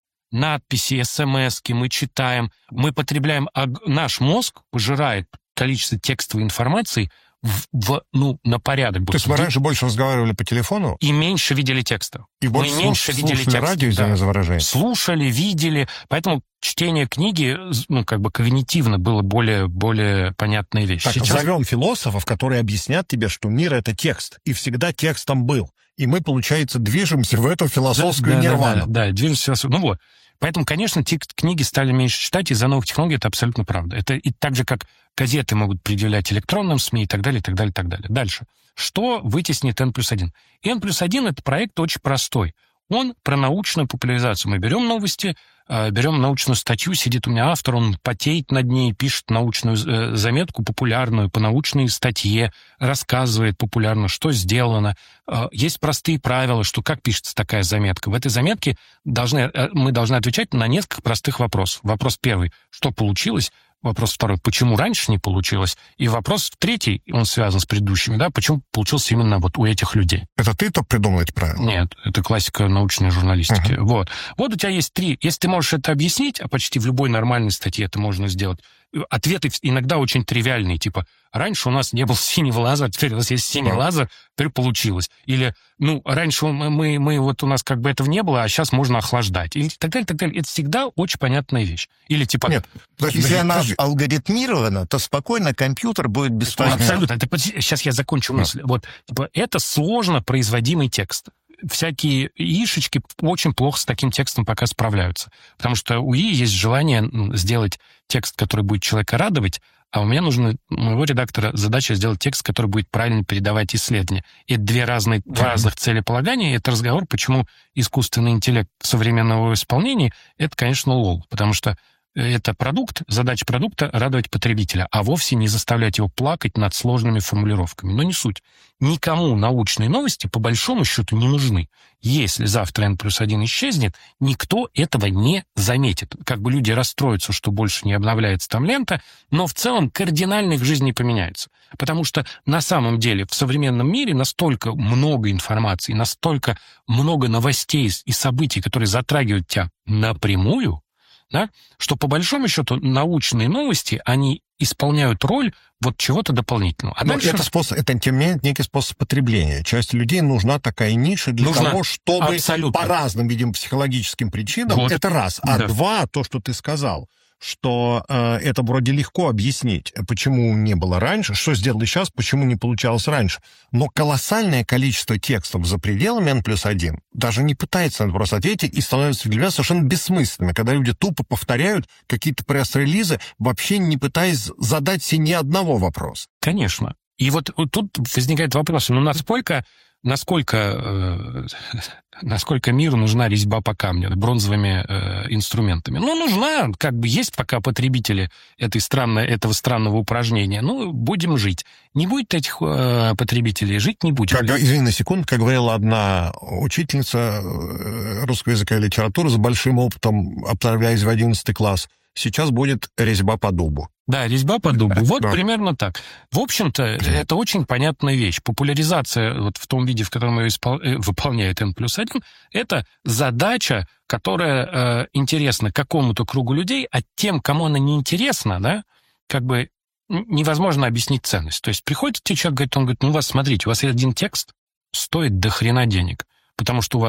Надписи, смс-ки мы читаем, мы потребляем... Наш мозг пожирает количество текстовой информации в, в, ну, на порядок. То есть мы раньше больше разговаривали по телефону? И меньше видели текста. И мы больше меньше слушали видели текста. радио, извиняюсь за выражение. Слушали, видели. Поэтому чтение книги, ну, как бы когнитивно было более, более понятная вещь. Так, Сейчас... зовем философов, которые объяснят тебе, что мир — это текст, и всегда текстом был. И мы, получается, движемся в эту философскую да, нирвану. Да, да, да, движемся в философскую. Ну вот. Поэтому, конечно, те книги стали меньше читать из-за новых технологий, это абсолютно правда. Это и так же, как газеты могут предъявлять электронным СМИ и так далее, и так далее, и так далее. Дальше. Что вытеснит Н плюс один? Н плюс один — это проект очень простой. Он про научную популяризацию. Мы берем новости, берем научную статью, сидит у меня автор, он потеет над ней, пишет научную заметку популярную по научной статье, рассказывает популярно, что сделано. Есть простые правила, что как пишется такая заметка. В этой заметке должны, мы должны отвечать на несколько простых вопросов. Вопрос первый, что получилось? Вопрос второй, почему раньше не получилось? И вопрос третий, он связан с предыдущими, да, почему получился именно вот у этих людей? Это ты то придумал эти правила? Нет, это классика научной журналистики. Uh-huh. Вот. Вот у тебя есть три. Если ты можешь это объяснить, а почти в любой нормальной статье это можно сделать, ответы иногда очень тривиальные, типа, раньше у нас не был синего лазера, теперь у нас есть синий uh-huh. лазер, теперь получилось. Или, ну, раньше мы, мы, мы, вот у нас как бы этого не было, а сейчас можно охлаждать. И так далее, так далее. Это всегда очень понятная вещь. Или типа... Нет, если она алгоритмирована, то спокойно компьютер будет бесполезен. Абсолютно. Это, сейчас я закончу мысль. Uh-huh. Вот, типа, это сложно производимый текст. Всякие яишечки очень плохо с таким текстом пока справляются. Потому что у ИИ есть желание сделать текст, который будет человека радовать, а у меня нужно, у моего редактора задача сделать текст, который будет правильно передавать исследования. И это две разные, два разных целеполагания. И это разговор, почему искусственный интеллект современного исполнения — это, конечно, лол. Потому что это продукт, задача продукта — радовать потребителя, а вовсе не заставлять его плакать над сложными формулировками. Но не суть. Никому научные новости по большому счету не нужны. Если завтра Н плюс один исчезнет, никто этого не заметит. Как бы люди расстроятся, что больше не обновляется там лента, но в целом кардинально их жизнь не поменяется. Потому что на самом деле в современном мире настолько много информации, настолько много новостей и событий, которые затрагивают тебя напрямую, да, что по большому счету научные новости, они исполняют роль вот чего-то дополнительного. А дальше... это, способ, это тем не менее некий способ потребления. Часть людей нужна такая ниша для нужна. того, чтобы Абсолютно. по разным, видимо, психологическим причинам, вот. это раз. А да. два, то, что ты сказал, что э, это вроде легко объяснить, почему не было раньше, что сделали сейчас, почему не получалось раньше. Но колоссальное количество текстов за пределами Н плюс один даже не пытается на этот вопрос ответить и становится для меня совершенно бессмысленными, когда люди тупо повторяют какие-то пресс-релизы, вообще не пытаясь задать себе ни одного вопроса. Конечно. И вот, вот тут возникает вопрос, ну насколько... Насколько, э, насколько миру нужна резьба по камню бронзовыми э, инструментами? Ну, нужна, как бы есть пока потребители этой странной, этого странного упражнения. Ну, будем жить. Не будет этих э, потребителей, жить не будем. Как, извини на секунду, как говорила одна учительница русского языка и литературы с большим опытом, отправляясь в одиннадцатый класс, сейчас будет резьба по дубу. Да, резьба по дубу. Вот да. примерно так. В общем-то, это очень понятная вещь. Популяризация вот в том виде, в котором ее испол... выполняет Н плюс один, это задача, которая э, интересна какому-то кругу людей, а тем, кому она не интересна, да, как бы невозможно объяснить ценность. То есть приходит тебе человек, говорит, он говорит, ну, у вас, смотрите, у вас один текст стоит до хрена денег, потому что у вас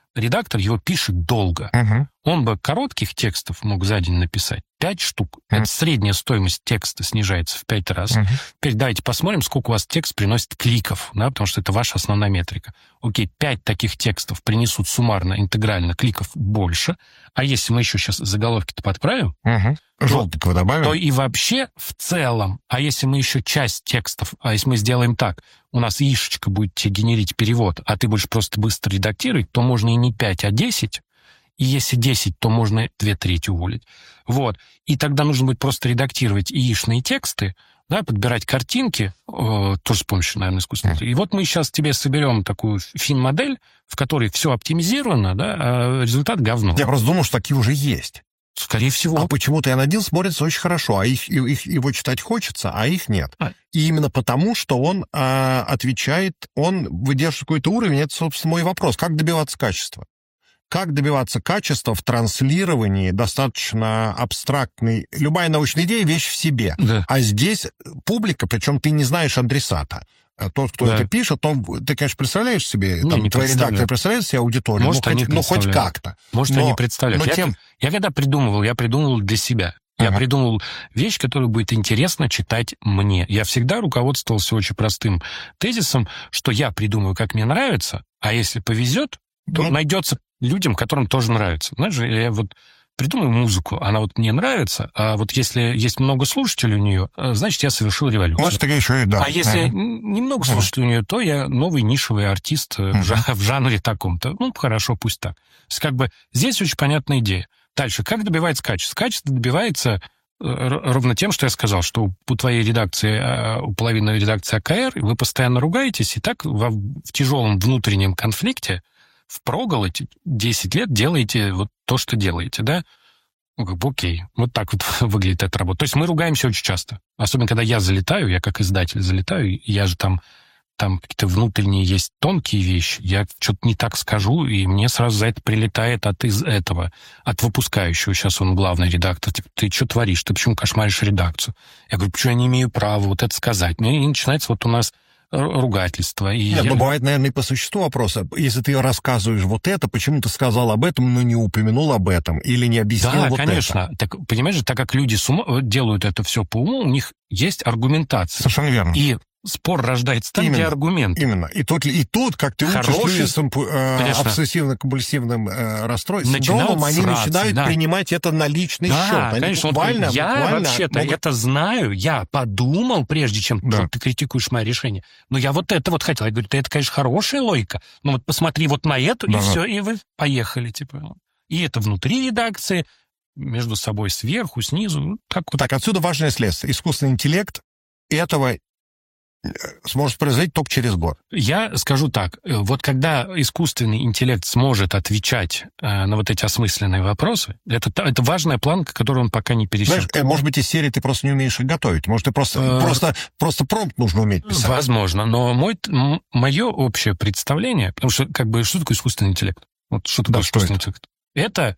редактор его пишет долго. Угу. Он бы коротких текстов мог за день написать пять штук. Угу. Это средняя стоимость текста снижается в пять раз. Угу. Теперь давайте посмотрим, сколько у вас текст приносит кликов, да, потому что это ваша основная метрика. Окей, пять таких текстов принесут суммарно, интегрально кликов больше. А если мы еще сейчас заголовки-то подправим, угу. желтенького добавим, то и вообще в целом, а если мы еще часть текстов, а если мы сделаем так, у нас яишечка будет тебе генерить перевод, а ты будешь просто быстро редактировать, то можно и не пять, а десять. И если десять, то можно две трети уволить. Вот. И тогда нужно будет просто редактировать яичные тексты, да, подбирать картинки, э, тоже с помощью, наверное, искусственного интеллекта. И вот мы сейчас тебе соберем такую фин-модель, в которой все оптимизировано, да, а результат говно. Я просто думал, что такие уже есть. Скорее всего. А почему-то эн один смотрится очень хорошо, а их, их, его читать хочется, а их нет. А. И именно потому, что он а, отвечает, он выдерживает какой-то уровень, это, собственно, мой вопрос. Как добиваться качества? Как добиваться качества в транслировании достаточно абстрактной... Любая научная идея — вещь в себе. Да. А здесь публика, причем ты не знаешь адресата. Тот, кто да. это пишет, он, ты, конечно, представляешь себе, не, там, не твои редакторы представляют себе аудиторию, Может, ну, они хоть, ну, хоть как-то. Может, но, они представляют. Но я, тем... я когда придумывал, я придумывал для себя. Я Ага. придумал вещь, которую будет интересно читать мне. Я всегда руководствовался очень простым тезисом, что я придумаю, как мне нравится, а если повезет, то Ну, найдется людям, которым тоже нравится. Знаешь, я вот придумаю музыку, она вот мне нравится, а вот если есть много слушателей у нее, значит, я совершил революцию. Может, так еще и да. А если Ага. немного слушателей у нее, то я новый нишевый артист в, жа- в жанре таком-то. Ну, хорошо, пусть так. То есть, как бы, здесь очень понятная идея. Дальше, как добивается качество? Качество добивается э, ровно тем, что я сказал, что у твоей редакции, э, у половины редакции а ка эр, вы постоянно ругаетесь, и так во, в тяжелом внутреннем конфликте впроголодь десять лет делаете вот то, что делаете, да? Ну, как бы окей, вот так вот выглядит эта работа. То есть мы ругаемся очень часто. Особенно, когда я залетаю, я как издатель залетаю, и я же там, там какие-то внутренние есть тонкие вещи, я что-то не так скажу, и мне сразу за это прилетает от из этого, от выпускающего. Сейчас он главный редактор. Типа, ты что творишь? Ты почему кошмаришь редакцию? Я говорю, почему я не имею права вот это сказать? Ну, и начинается вот у нас ругательство. И Нет, я... ну, бывает, наверное, и по существу вопроса. Если ты рассказываешь вот это, почему ты сказал об этом, но не упомянул об этом, или не объяснил да, вот конечно. это? Так, понимаешь же, так как люди с ума, делают это все по уму, у них есть аргументация. Совершенно верно. И спор рождается там, Именно, где аргумент. Именно. И тут, и тут как ты учишь Хороший, люди с э, конечно. обсессивно-компульсивным э, расстройством, Начинают синдромом, они сраться, начинают да. принимать это на личный Да, счет. Они конечно. буквально, Он, я буквально вообще-то могут... это знаю, я подумал, прежде чем Да. ты критикуешь мое решение. Но я вот это вот хотел. Я говорю, это, конечно, хорошая логика. Но вот посмотри вот на эту, Да. и все, и вы поехали. Типа. И это внутри редакции, между собой сверху, снизу. Ну, так вот. Так, отсюда важное следствие. Искусственный интеллект этого сможет произойти только через год. Я скажу так, вот когда искусственный интеллект сможет отвечать э, на вот эти осмысленные вопросы, это, это важная планка, которую он пока не пересек. Знаешь, э, может быть, из серии ты просто не умеешь их готовить. Может, ты просто, Э, просто, просто промпт нужно уметь писать. Возможно, но мой, м- мое общее представление, потому что, как бы, что такое искусственный интеллект? Вот что такое Да, что искусственный интеллект? Это,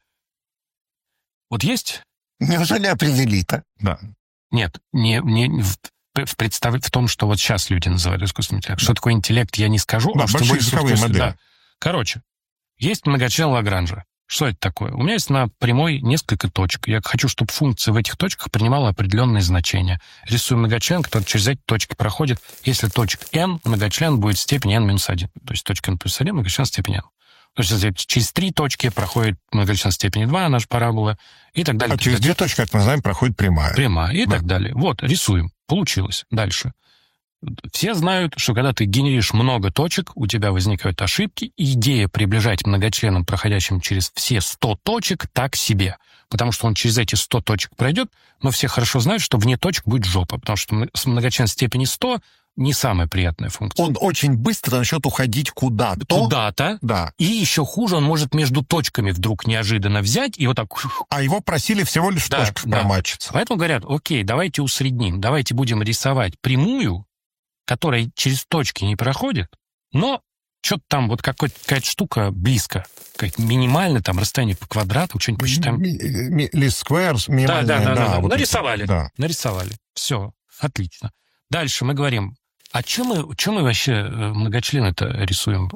вот есть... Неужели определито? Да. Нет, не, не в, в, представ... в том, что вот сейчас люди называют искусственный интеллект. Что такое интеллект, я не скажу. Да, а что большие будет языковые искусственный- модели. Да. Короче, есть многочлен Лагранжа. Что это такое? У меня есть на прямой несколько точек. Я хочу, чтобы функция в этих точках принимала определенные значения. Рисую многочлен, который через эти точки проходит. Если точек n, многочлен будет в степени n минус один. То есть точка n плюс один, многочлен в степени n. То есть если через три точки проходит многочлен в степени два, наша парабола, и так далее. А через две точки, как мы знаем, проходит прямая. Прямая, и Да. так далее. Вот, рисуем. Получилось. Дальше. Все знают, что когда ты генеришь много точек, у тебя возникают ошибки, и идея приближать многочленам, проходящим через все сто точек, так себе. Потому что он через эти сто точек пройдет, но все хорошо знают, что вне точек будет жопа, потому что с многочлен степени сто не самая приятная функция. Он очень быстро начнет уходить куда-то. Куда-то. Да. И еще хуже, он может между точками вдруг неожиданно взять и вот так... А его просили всего лишь в Да, точках да. промачиться. Поэтому говорят, окей, давайте усредним, давайте будем рисовать прямую, которая через точки не проходит, но что-то там вот какой-то, какая-то штука близко, какая-то минимальное там расстояние по квадрату, что-нибудь посчитаем. Лист squares, Да, минимальная, да, да, да, да. вот Нарисовали, это, да. нарисовали. Все, отлично. Дальше мы говорим, а что мы, чё мы вообще многочлены-то рисуем?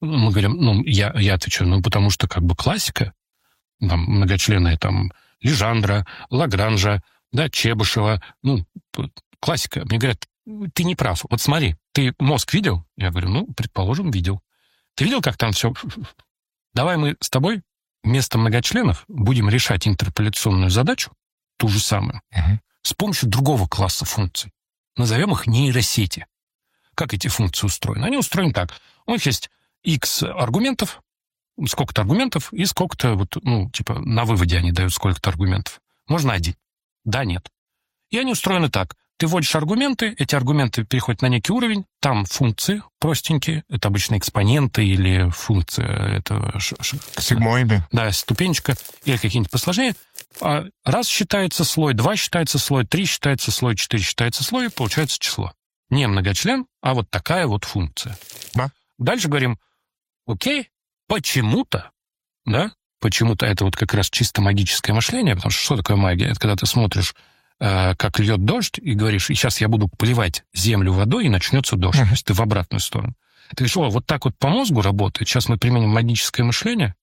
Мы говорим, ну, я, я отвечаю, ну, потому что как бы классика, там, многочленная, там, Лежандра, Лагранжа, да, Чебышева, ну, классика. Мне говорят, ты не прав. Вот смотри, ты мозг видел? Я говорю, ну, предположим, видел. Ты видел, как там все... Давай мы с тобой вместо многочленов будем решать интерполяционную задачу, ту же самую, uh-huh. с помощью другого класса функций. Назовем их нейросети. Как эти функции устроены? Они устроены так. У них есть X аргументов, сколько-то аргументов, и сколько-то, вот, ну, типа, на выводе они дают сколько-то аргументов. Можно один. Да, нет. И они устроены так. Ты вводишь аргументы, эти аргументы переходят на некий уровень, там функции простенькие, это обычно экспоненты или функция, это... Сигмоиды. Да, ступенечка, или какие-нибудь посложнее. А раз считается слой, два считается слой, три считается слой, четыре считается слой, и получается число. Не многочлен, а вот такая вот функция. Да. Дальше говорим, окей, почему-то, да, почему-то это вот как раз чисто магическое мышление, потому что что такое магия? Это когда ты смотришь, э, как льет дождь, и говоришь, и сейчас я буду поливать землю водой, и начнется дождь. Uh-huh. То есть ты в обратную сторону. Ты говоришь, о, вот так вот по мозгу работает, сейчас мы применим магическое мышление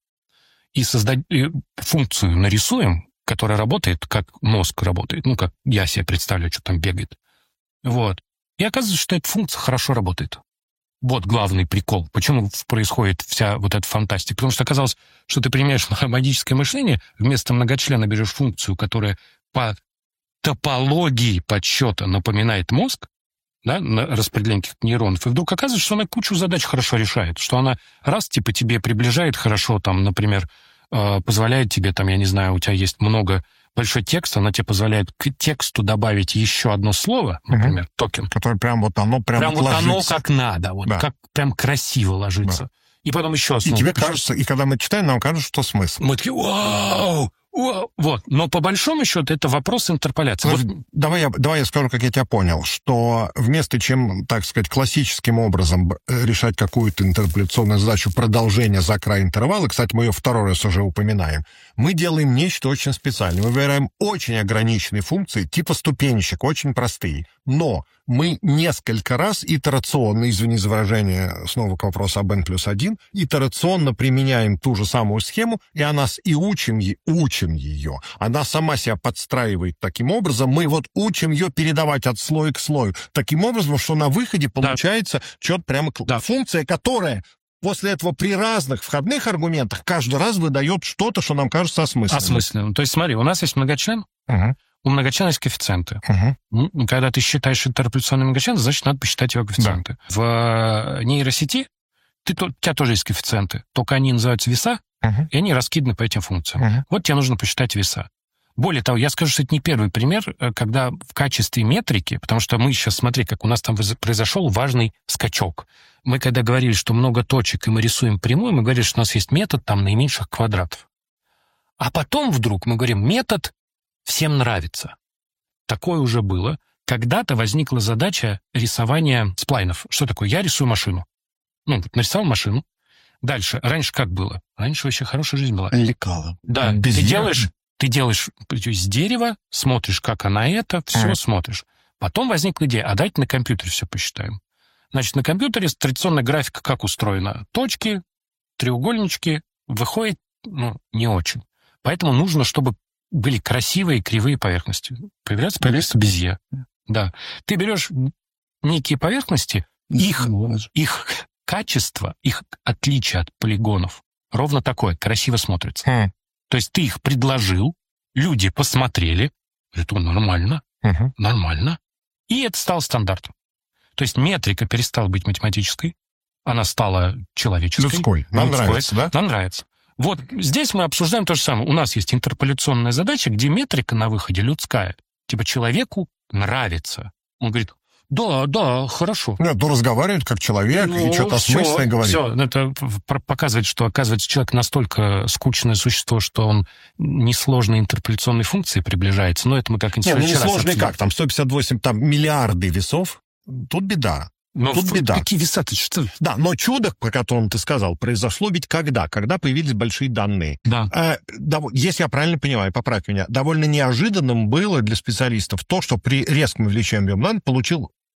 и создадим функцию, нарисуем, которая работает, как мозг работает, ну, как я себе представляю, что там бегает. Вот. И оказывается, что эта функция хорошо работает. Вот главный прикол. Почему происходит вся вот эта фантастика? Потому что оказалось, что ты применяешь магическое мышление, вместо многочлена берешь функцию, которая по топологии подсчета напоминает мозг, да, на распределение каких-то нейронов, и вдруг оказывается, что она кучу задач хорошо решает, что она раз, типа, тебе приближает хорошо, там, например, позволяет тебе, там, я не знаю, у тебя есть много... большой текст, она тебе позволяет к тексту добавить еще одно слово, например, угу. токен. Которое прям вот оно прям, прям вот ложится. Оно как надо, вот, да. как прям красиво ложится. Да. И потом еще основу. И тебе кажется, и когда мы читаем, нам кажется, что смысл. Мы такие, вау, вау, вот. Но по большому счету это вопрос интерполяции. Вот, вот. давай, я, давай я скажу, как я тебя понял, что вместо чем, так сказать, классическим образом решать какую-то интерполяционную задачу продолжения за край интервала, кстати, мы ее второй раз уже упоминаем, мы делаем нечто очень специальное. Мы выбираем очень ограниченные функции, типа ступенечек, очень простые. Но мы несколько раз итерационно, извини за выражение, снова к вопросу об n плюс один, итерационно применяем ту же самую схему, и она с, и учим, учим ее. Она сама себя подстраивает таким образом. Мы вот учим ее передавать от слоя к слою. Таким образом, что на выходе получается да. что-то прямо да. функция, которая... После этого при разных входных аргументах каждый раз выдает что-то, что нам кажется осмысленным. Осмысленным. То есть, смотри, у нас есть многочлен, uh-huh. у многочлена есть коэффициенты. Uh-huh. Когда ты считаешь интерполяционный многочлен, значит, надо посчитать его коэффициенты. Да. В нейросети ты, у тебя тоже есть коэффициенты, только они называются веса, uh-huh. и они раскиданы по этим функциям. Uh-huh. Вот тебе нужно посчитать веса. Более того, я скажу, что это не первый пример, когда в качестве метрики, потому что мы сейчас, смотри, как у нас там произошел важный скачок. Мы когда говорили, что много точек, и мы рисуем прямую, мы говорили, что у нас есть метод там наименьших квадратов. А потом вдруг мы говорим, метод всем нравится. Такое уже было. Когда-то возникла задача рисования сплайнов. Что такое? Я рисую машину. Ну, нарисовал машину. Дальше. Раньше как было? Раньше вообще хорошая жизнь была. Лекало. Да, без ты делаешь... Ты делаешь из дерева, смотришь, как она это, все mm. смотришь. Потом возникла идея, а давайте на компьютере все посчитаем. Значит, на компьютере традиционная графика как устроена? Точки, треугольнички, выходит, ну, не очень. Поэтому нужно, чтобы были красивые кривые поверхности. Появляется поверхность Безье. Да. Ты берешь некие поверхности, их, их качество, их отличие от полигонов ровно такое, красиво смотрится. Mm. То есть ты их предложил, люди посмотрели, это нормально, uh-huh. нормально, и это стало стандартом. То есть метрика перестала быть математической, она стала человеческой. Людской. Нам людской. Нравится, да? Нам нравится. Вот здесь мы обсуждаем то же самое. У нас есть интерполяционная задача, где метрика на выходе людская. Типа человеку нравится. Он говорит, да, да, хорошо. Нет, ну разговаривает как человек, ну, и что-то осмысленное говорит. Все, это показывает, что, оказывается, человек настолько скучное существо, что он несложной интерполяционной функции приближается. Но это мы как-нибудь... Нет, ну несложный как? Там сто пятьдесят восемь там, миллиарды весов. Тут беда. Но Тут в... беда. Какие веса ты что? Да, но чудо, про которое ты сказал, произошло ведь когда? Когда появились большие данные. Да. Э, дов... Если я правильно понимаю, поправь меня, довольно неожиданным было для специалистов то, что при резком увеличении объема данных получил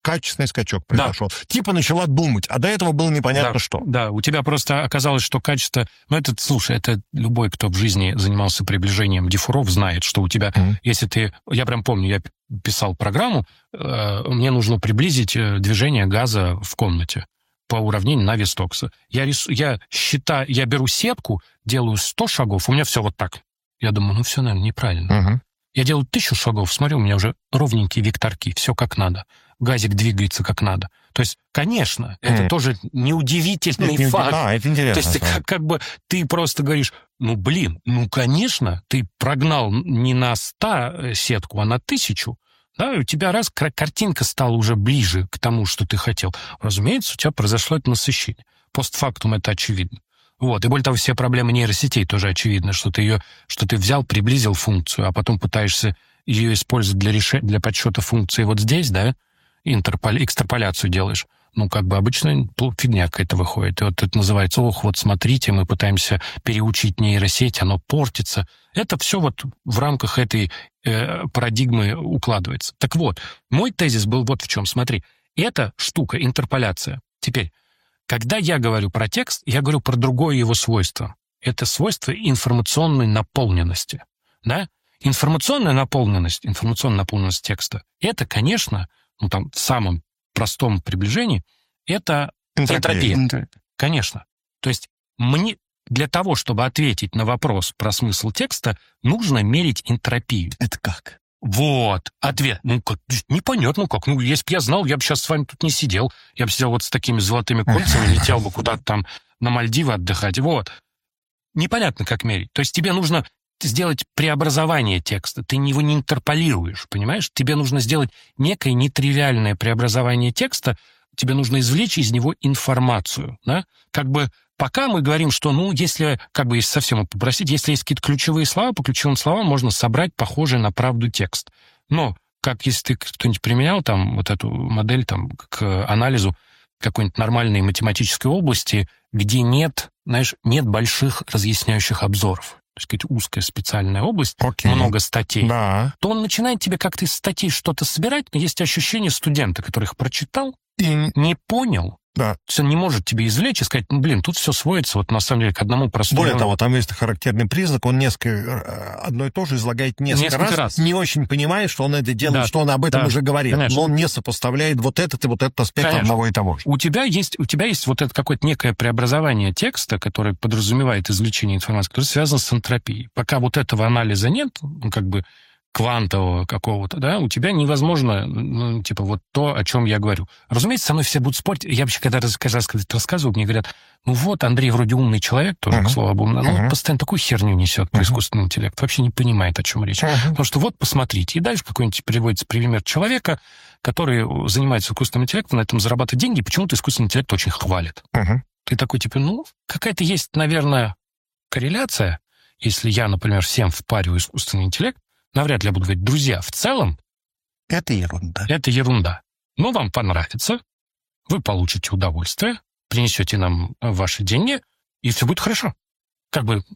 качественный скачок произошел. Да. Типа начала думать, а до этого было непонятно да, что. Да, у тебя просто оказалось, что качество... Ну, это, слушай, это любой, кто в жизни занимался приближением диффуров, знает, что у тебя, mm-hmm. если ты... Я прям помню, я писал программу, э, мне нужно приблизить движение газа в комнате по уравнению Нави-Стокса. Я, рису, я считаю, я беру сетку, делаю сто шагов, у меня все вот так. Я думаю, ну все, наверное, неправильно. Mm-hmm. Я делаю тысячу шагов, смотрю, у меня уже ровненькие векторки, все как надо. Газик двигается как надо. То есть, конечно, mm. это тоже неудивительный это факт. А, это интересно. То есть, как, как бы ты просто говоришь, ну, блин, ну, конечно, ты прогнал не на сто сетку, а на тысячу. Да, и у тебя раз картинка стала уже ближе к тому, что ты хотел. Разумеется, у тебя произошло это насыщение. Постфактум это очевидно. Вот. И более того, все проблемы нейросетей тоже очевидно, что ты ее, что ты взял, приблизил функцию, а потом пытаешься ее использовать для решения, для подсчета функции вот здесь, да, интерполя... экстраполяцию делаешь. Ну, как бы обычно фигня какая-то выходит. И вот это называется, ох, вот смотрите, мы пытаемся переучить нейросеть, оно портится. Это все вот в рамках этой э, парадигмы укладывается. Так вот, мой тезис был вот в чем. Смотри, эта штука, интерполяция. Теперь, когда я говорю про текст, я говорю про другое его свойство. Это свойство информационной наполненности. Да? Информационная наполненность, информационная наполненность текста, это, конечно, ну, там, в самом простом приближении, это энтропия. энтропия. Конечно. То есть мне для того, чтобы ответить на вопрос про смысл текста, нужно мерить энтропию. Это как? Вот, ответ. Ну, как, непонятно как. Ну, если бы я знал, я бы сейчас с вами тут не сидел. Я бы сидел вот с такими золотыми кольцами, летел бы куда-то там на Мальдивы отдыхать. Вот. Непонятно, как мерить. То есть тебе нужно сделать преобразование текста. Ты его не интерполируешь, понимаешь? Тебе нужно сделать некое нетривиальное преобразование текста. Тебе нужно извлечь из него информацию, да? Как бы пока мы говорим, что, ну, если, как бы, если совсем попросить, если есть какие-то ключевые слова, по ключевым словам можно собрать похожий на правду текст. Но, как если ты кто-нибудь применял там вот эту модель там к анализу какой-нибудь нормальной математической области, где нет, знаешь, нет больших разъясняющих обзоров, то есть какая-то узкая специальная область, okay. много статей, да. то он начинает тебе как-то из статей что-то собирать, но есть ощущение студента, который их прочитал, и не понял, да. То есть он не может тебе извлечь и сказать, ну, блин, тут все сводится вот на самом деле к одному простому... Более того, там есть характерный признак, он несколько, одно и то же излагает несколько, несколько раз, раз, не очень понимая, что он это делает, да. что он об этом да. уже говорил, Конечно. но он не сопоставляет вот этот и вот этот аспект Конечно. одного и того же. У тебя есть, у тебя есть вот это какое-то некое преобразование текста, которое подразумевает извлечение информации, которое связано с энтропией. Пока вот этого анализа нет, ну, как бы квантового какого-то, да, у тебя невозможно, ну, типа, вот то, о чем я говорю. Разумеется, со мной все будут спорить. Я вообще, когда раз, каждый раз когда это рассказываю, мне говорят, ну вот, Андрей вроде умный человек, тоже, uh-huh. к слову об умном, но uh-huh. он постоянно такую херню несет про uh-huh. искусственный интеллект, вообще не понимает, о чем речь. Uh-huh. Потому что вот, посмотрите, и дальше какой-нибудь приводится пример человека, который занимается искусственным интеллектом, на этом зарабатывает деньги, и почему-то искусственный интеллект очень хвалит. Uh-huh. Ты такой, типа, ну, какая-то есть, наверное, корреляция, если я, например, всем впариваю искусственный интеллект, навряд ли я буду говорить, друзья, в целом... Это ерунда. Это ерунда. Но вам понравится, вы получите удовольствие, принесете нам ваши деньги, и все будет хорошо. Как бы...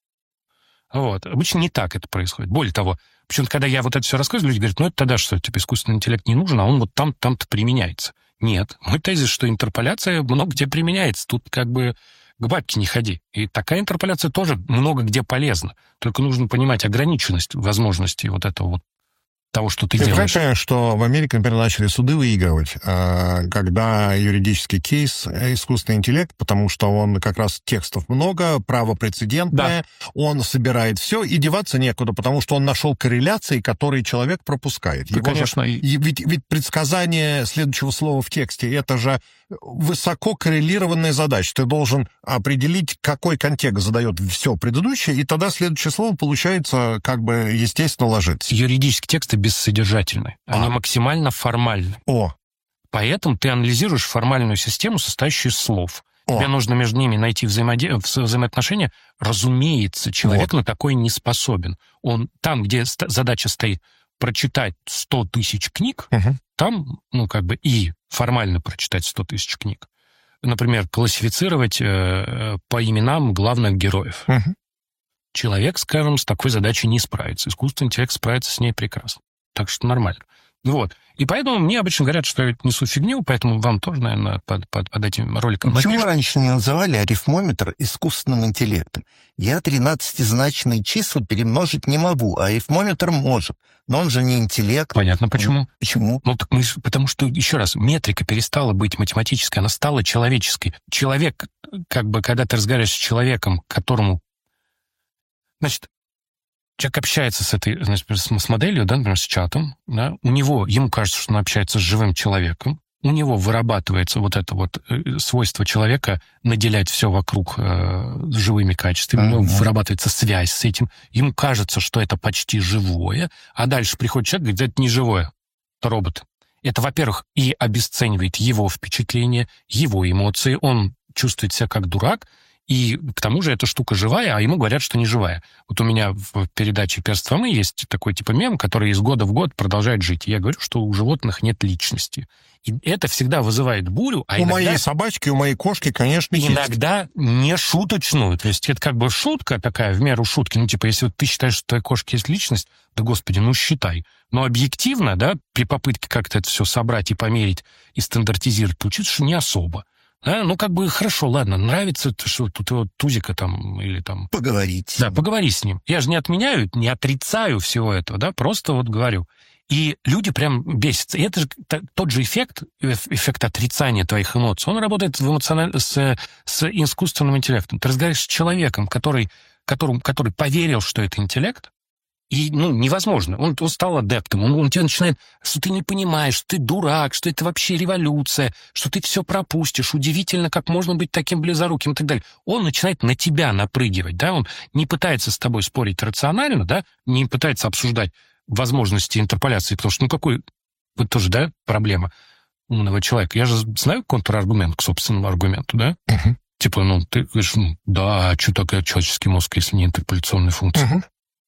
Вот. Обычно не так это происходит. Более того, почему-то, когда я вот это все рассказываю, люди говорят, ну это тогда что, типа, искусственный интеллект не нужен, а он вот там, там-то применяется. Нет. Мой тезис, что интерполяция много где применяется. Тут как бы... к бабке не ходи. И такая интерполяция тоже много где полезна. Только нужно понимать ограниченность возможностей вот этого вот того, что ты, ты делаешь. Ты понимаешь, что в Америке, например, начали суды выигрывать, когда юридический кейс искусственный интеллект, потому что он как раз текстов много, право прецедентное, да. он собирает все, и деваться некуда, потому что он нашел корреляции, которые человек пропускает. Да, конечно. Же, ведь, ведь предсказание следующего слова в тексте, это же высоко коррелированная задача. Ты должен определить, какой контекст задает все предыдущее, и тогда следующее слово получается как бы естественно ложится. Юридические тексты бессодержательны. Они а. максимально формальны. О. Поэтому ты анализируешь формальную систему, состоящую из слов. О. Тебе нужно между ними найти взаимоде... взаимоотношения. Разумеется, человек вот. на такое не способен. Он там, где задача стоит прочитать сто тысяч книг, угу. там, ну, как бы и формально прочитать сто тысяч книг. Например, классифицировать э, по именам главных героев. Угу. Человек, скажем, с такой задачей не справится. Искусственный интеллект справится с ней прекрасно. Так что нормально. Вот. И поэтому мне обычно говорят, что я несу фигню, поэтому вам тоже, наверное, под, под, под этим роликом Почему напишут. раньше не называли арифмометр искусственным интеллектом? Я тринадцатизначные числа перемножить не могу, а арифмометр может. Но он же не интеллект. Понятно, почему. Почему? Ну, так мы, потому что, еще раз, метрика перестала быть математической, она стала человеческой. Человек, как бы, когда ты разговариваешь с человеком, которому... Значит, человек общается с этой, значит, с моделью, да, например, с чатом, да, у него, ему кажется, что он общается с живым человеком, у него вырабатывается вот это вот свойство человека наделять все вокруг э, живыми качествами, uh-huh. у него вырабатывается связь с этим, ему кажется, что это почти живое, а дальше приходит человек и говорит, это не живое, это робот. Это, во-первых, и обесценивает его впечатления, его эмоции, он чувствует себя как дурак, и к тому же эта штука живая, а ему говорят, что не живая. Вот у меня в передаче «Перство мы» есть такой типа мем, который из года в год продолжает жить. И я говорю, что у животных нет личности. И это всегда вызывает бурю. А у иногда, моей собачки, у моей кошки, конечно, есть. Иногда не шуточную. То есть это как бы шутка такая, в меру шутки. Ну, типа, если вот ты считаешь, что у твоей кошки есть личность, да, господи, ну, считай. Но объективно, да, при попытке как-то это все собрать и померить, и стандартизировать, получится, что не особо. Да, ну, как бы, хорошо, ладно, нравится, что тут его тузика там, или там... Поговорить. Да, поговори с ним. Я же не отменяю, не отрицаю всего этого, да, просто вот говорю. И люди прям бесятся. И это же тот же эффект, эффект отрицания твоих эмоций, он работает в эмоциональ... с, с искусственным интеллектом. Ты разговариваешь с человеком, который, которому, который поверил, что это интеллект, и, ну, невозможно. Он, он стал адептом. Он, он тебя начинает, что ты не понимаешь, что ты дурак, что это вообще революция, что ты все пропустишь. Удивительно, как можно быть таким близоруким и так далее. Он начинает на тебя напрыгивать, да, он не пытается с тобой спорить рационально, да, не пытается обсуждать возможности интерполяции, потому что, ну, какой, вот тоже, да, проблема умного человека. Я же знаю контраргумент к собственному аргументу, да? Uh-huh. Типа, ну, ты говоришь, ну, да, а что такое человеческий мозг, если не интерполяционная функция? Uh-huh.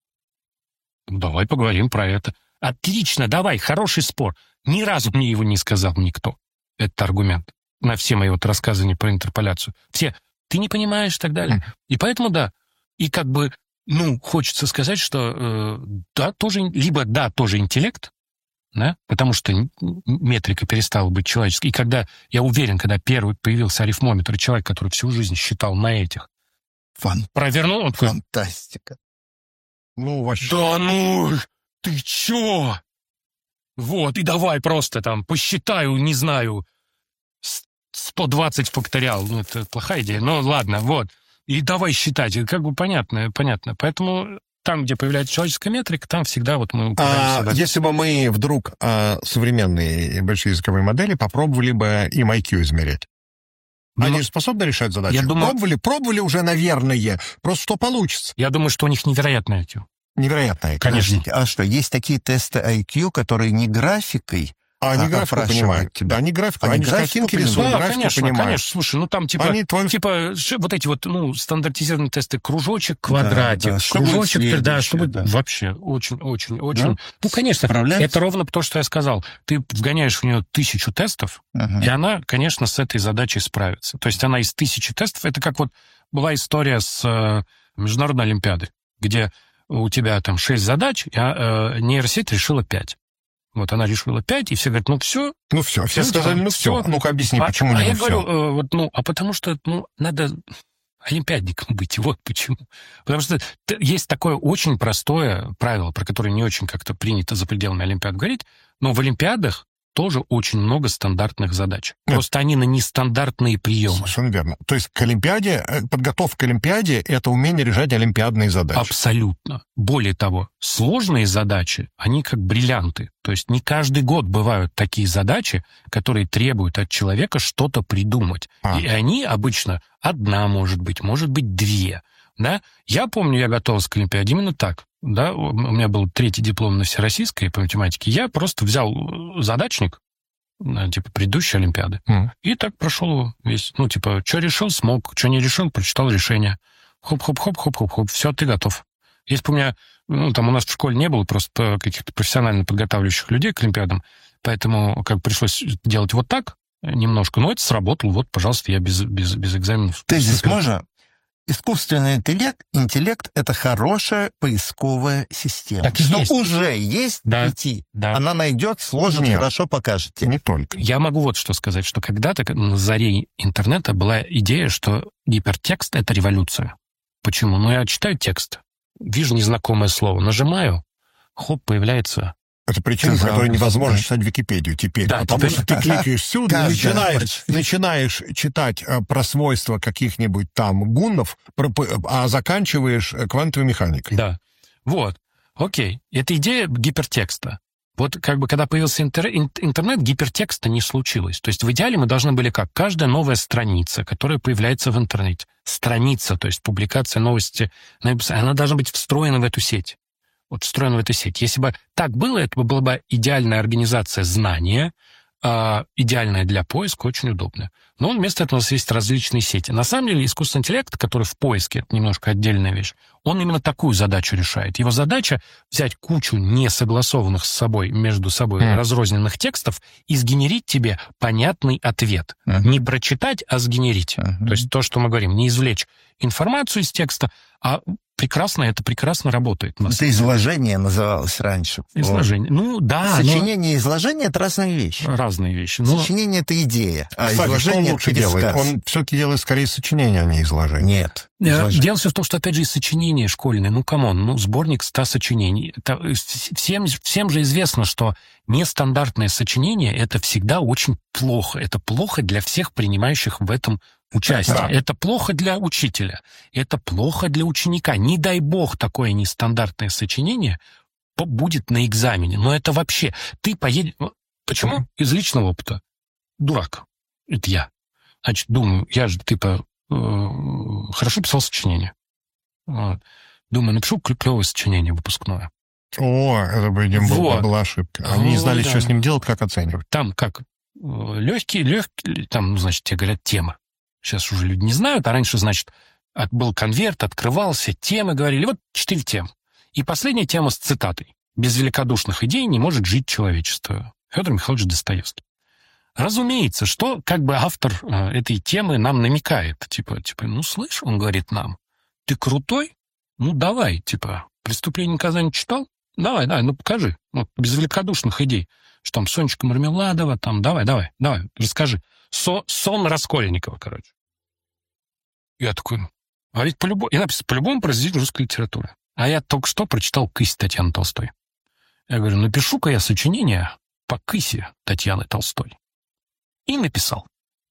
Давай поговорим про это. Отлично, давай, хороший спор. Ни разу мне его не сказал никто. Это аргумент. На все мои вот рассказы про интерполяцию. Все, ты не понимаешь и так далее. Mm. И поэтому, да, и как бы, ну, хочется сказать, что э, да, тоже, либо да, тоже интеллект, да, потому что метрика перестала быть человеческой. И когда, я уверен, когда первый появился арифмометр, человек, который всю жизнь считал на этих, Фан... провернул, он такой, фантастика. Ну, вообще. Да ну, ты чё? Вот, и давай просто там посчитаю, не знаю, сто двадцать факториал. Ну, это плохая идея, но ладно, вот. И давай считать, как бы понятно, понятно. Поэтому там, где появляется человеческая метрика, там всегда вот мы... А, если бы мы вдруг а, современные большие языковые модели попробовали бы им ай кью измерять? Они Ну, способны решать задачи? я думаю- Пробовали, пробовали уже, наверное. Просто что получится? Я думаю, что у них невероятное ай кью. Невероятное. Конечно. Подождите, а что, есть такие тесты ай кью, которые не графикой, А они А, графику опрашивают понимают. тебя. Да, они графику, Они они, же графику картинки понимают. рисуют, Да, графику конечно, понимают. конечно. Слушай, ну там типа, Они твой- типа ш- вот эти вот, ну, стандартизированные тесты, кружочек, квадратик, да, что будет кружочек, да, следующее, чтобы да. вообще очень, очень, очень. Да? Ну, конечно, Справляется? это ровно то, что я сказал. Ты вгоняешь в нее тысячу тестов, Ага. и она, конечно, с этой задачей справится. То есть она из тысячи тестов, это как вот была история с э, Международной Олимпиады, где у тебя там шесть задач, а э, нейросеть решила пять. Вот она решила пять, и все говорят, ну все. Ну все, все Ну, сказали, типа, ну все. всё. Ну-ка объясни, а, почему а не я ну говорю, все? э, вот, ну, а потому что, ну, надо олимпиадником быть, вот почему. Потому что т- есть такое очень простое правило, про которое не очень как-то принято за пределами Олимпиад говорить, но в Олимпиадах тоже очень много стандартных задач. Нет. Просто они на нестандартные приемы. Совершенно верно. То есть к Олимпиаде, э, подготовка к Олимпиаде — это умение решать олимпиадные задачи. Абсолютно. Более того, сложные задачи, они как бриллианты. То есть не каждый год бывают такие задачи, которые требуют от человека что-то придумать. А. И они обычно одна может быть, может быть две. Да? Я помню, я готовился к Олимпиаде именно так. Да? У меня был третий диплом на всероссийской по математике. Я просто взял задачник, э, типа предыдущей Олимпиады, М. и так прошел его весь. Ну, типа, что решил, смог, что не решил, прочитал решение. Хоп-хоп-хоп-хоп-хоп-хоп, все, ты готов. Если бы у меня, ну, там у нас в школе не было просто каких-то профессионально подготавливающих людей к Олимпиадам, поэтому как пришлось делать вот так немножко, но это сработало, вот, пожалуйста, я без, без, без экзаменов. Тезис Супер. можно? Искусственный интеллект, интеллект — это хорошая поисковая система. Так и что есть. уже есть Да, пути. да. Она найдет, сложит, Нет. хорошо покажет тебе. Не только. Я могу вот что сказать, что когда-то на заре интернета была идея, что гипертекст — это революция. Почему? Ну, я читаю текст, вижу незнакомое слово, нажимаю, хоп, появляется... Это причина, по Да, которой невозможно да. читать Википедию теперь. Да, потому теперь- что ты кликаешь сюда, Каждый. начинаешь, начинаешь читать э, про свойства каких-нибудь там гуннов, про- п- а заканчиваешь э, квантовой механикой. Да. Вот. Окей. Это идея гипертекста. Вот как бы когда появился интер- ин- интернет, гипертекста не случилось. То есть в идеале мы должны были как? Каждая новая страница, которая появляется в интернете, страница, то есть публикация новости, она должна быть встроена в эту сеть. Вот встроена в эту сеть. Если бы так было, это бы была бы идеальная организация знания, э, идеальная для поиска, очень удобная. Но вместо этого у нас есть различные сети. На самом деле искусственный интеллект, который в поиске, это немножко отдельная вещь, он именно такую задачу решает. Его задача взять кучу несогласованных с собой, между собой Mm. разрозненных текстов и сгенерить тебе понятный ответ. Uh-huh. Не прочитать, а сгенерить. Uh-huh. То есть то, что мы говорим, не извлечь информацию из текста, а прекрасно, это прекрасно работает. у нас. Это изложение называлось раньше. Изложение. Ну, да. Вот. но- Сочинение и изложение — это разные вещи. Разные вещи. Но... Сочинение — это идея, а Кстати, что он изложение — лучше это делает? пересказ. Он все-таки делает скорее сочинение, а не изложение. Нет. Э, изложение. Дело все в том, что, опять же, и сочинения школьные, ну, камон, ну, сборник ста сочинений. Это, э, с- всем, всем же известно, что нестандартное сочинение — это всегда очень плохо. Это плохо для всех принимающих в этом участие. Да. Это плохо для учителя. Это плохо для ученика. Не дай бог такое нестандартное сочинение по- будет на экзамене. Но это вообще... Ты поедешь... Почему? Из личного опыта. Дурак. Это я. Значит, думаю, я же, типа, э, хорошо писал сочинение. Вот. Думаю, напишу клё- клевое сочинение выпускное. О, это бы не был- Вот. была ошибка. Они не Вот, знали, да. что с ним делать, как оценивать. Там как легкий, легкий, там, ну, значит, тебе говорят тема. Сейчас уже люди не знают, а раньше, значит, от- был конверт, открывался, темы говорили. Вот четыре темы. И последняя тема с цитатой. «Без великодушных идей не может жить человечество». Федор Михайлович Достоевский. Разумеется, что как бы автор э, этой темы нам намекает. Типа, типа, ну, слышь, он говорит нам, ты крутой? Ну, давай, типа, «Преступление и наказание» читал? Давай, давай, ну, покажи. Вот, без великодушных идей. Что там, Сонечка Мармеладова, там, давай, давай, давай, расскажи. Со, сон Раскольникова, короче. Я такой, а ведь по-любому, и написано, по-любому произведение русской литературы. А я только что прочитал «Кысь» Татьяны Толстой. Я говорю, напишу-ка я сочинение по «Кысе» Татьяны Толстой. И написал.